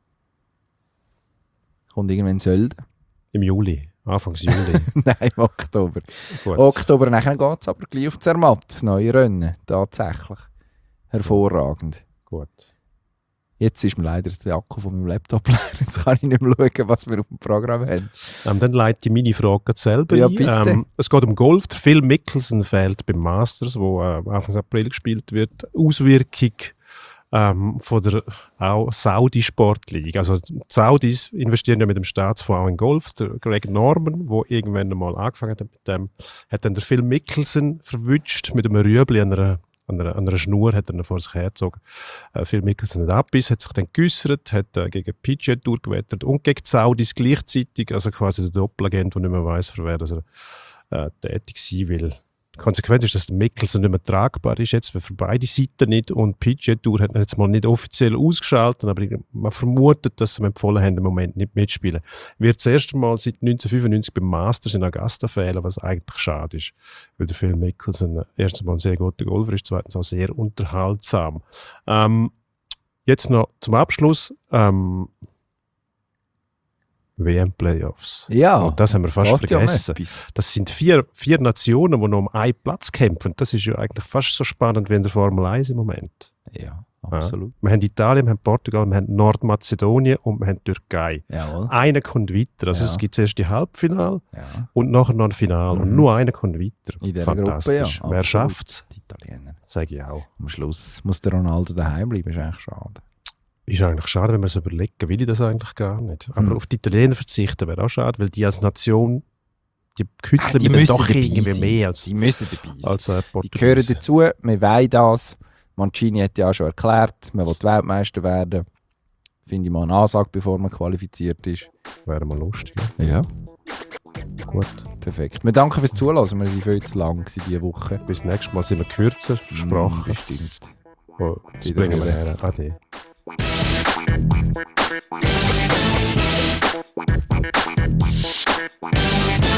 kommt irgendwann Sölden. Im Juli, Anfangs Juli. Nein, im Oktober. Gut. Oktober, dann geht es aber gleich auf Zermatt, das neue Rennen, tatsächlich. Hervorragend. Gut. Jetzt ist mir leider der Akku von meinem Laptop leer. Jetzt kann ich nicht mehr schauen, was wir auf dem Programm haben. Dann leite ich meine Frage selber ein. Bitte. Es geht um Golf. Phil Mickelson fehlt beim Masters, wo Anfang April gespielt wird. Auswirkung von der Saudi-Sportliga. Also die Saudis investieren ja mit dem Staatsfonds auch in Golf. Der Greg Norman, der irgendwann einmal angefangen hat mit dem, hat dann der Phil Mickelson verwünscht mit einem Rüebli an einer Schnur, hat er ihn vor sich hergezogen. Phil Mickelson hat abbissen, hat sich dann geäussert, hat gegen PGA Tour gewettert und gegen die Saudis gleichzeitig, also quasi der Doppelagent, der nicht mehr weiss, für wer er tätig sein will. Konsequenz ist, dass der Mickelson nicht mehr tragbar ist, jetzt für beide Seiten nicht. Und PGA Tour hat ihn jetzt mal nicht offiziell ausgeschaltet, aber man vermutet, dass sie ihm empfohlen haben, im Moment nicht mitspielen. Wird das erste Mal seit 1995 beim Masters in Augusta fehlen, was eigentlich schade ist, weil der Phil Mickelson erstens mal ein sehr guter Golfer ist, zweitens auch sehr unterhaltsam. Jetzt noch zum Abschluss WM-Playoffs. Ja, und das haben wir fast vergessen. Ja, das sind vier Nationen, die noch um einen Platz kämpfen. Das ist ja eigentlich fast so spannend wie in der Formel 1 im Moment. Ja, absolut. Ja. Wir haben Italien, wir haben Portugal, wir haben Nordmazedonien und wir haben Türkei. Jawohl. Einer kommt weiter. Also es gibt zuerst die Halbfinale und nachher noch ein Finale. Und nur einer kommt weiter. In dieser Fantastisch. Gruppe, Wer schafft es? Die Italiener. Sage ich auch. Am Schluss muss der Ronaldo daheim bleiben, ist eigentlich schade. Ist eigentlich schade, wenn man es überlegen, will ich das eigentlich gar nicht. Aber auf die Italiener verzichten wäre auch schade, weil die als Nation, die kützeln die müssen doch irgendwie mehr als, die müssen dabei sein. Als die gehören dazu, wir wollen das. Mancini hat ja auch schon erklärt, man will Weltmeister werden. Finde ich mal eine Ansage, bevor man qualifiziert ist. Wäre mal lustig. Ja. Gut. Perfekt. Wir danken fürs Zuhören. Wir waren viel zu lang diese Woche. Bis nächstes Mal sind wir kürzer, versprochen. Bestimmt. Oh, das bringen wir her. Ade. We'll be right back.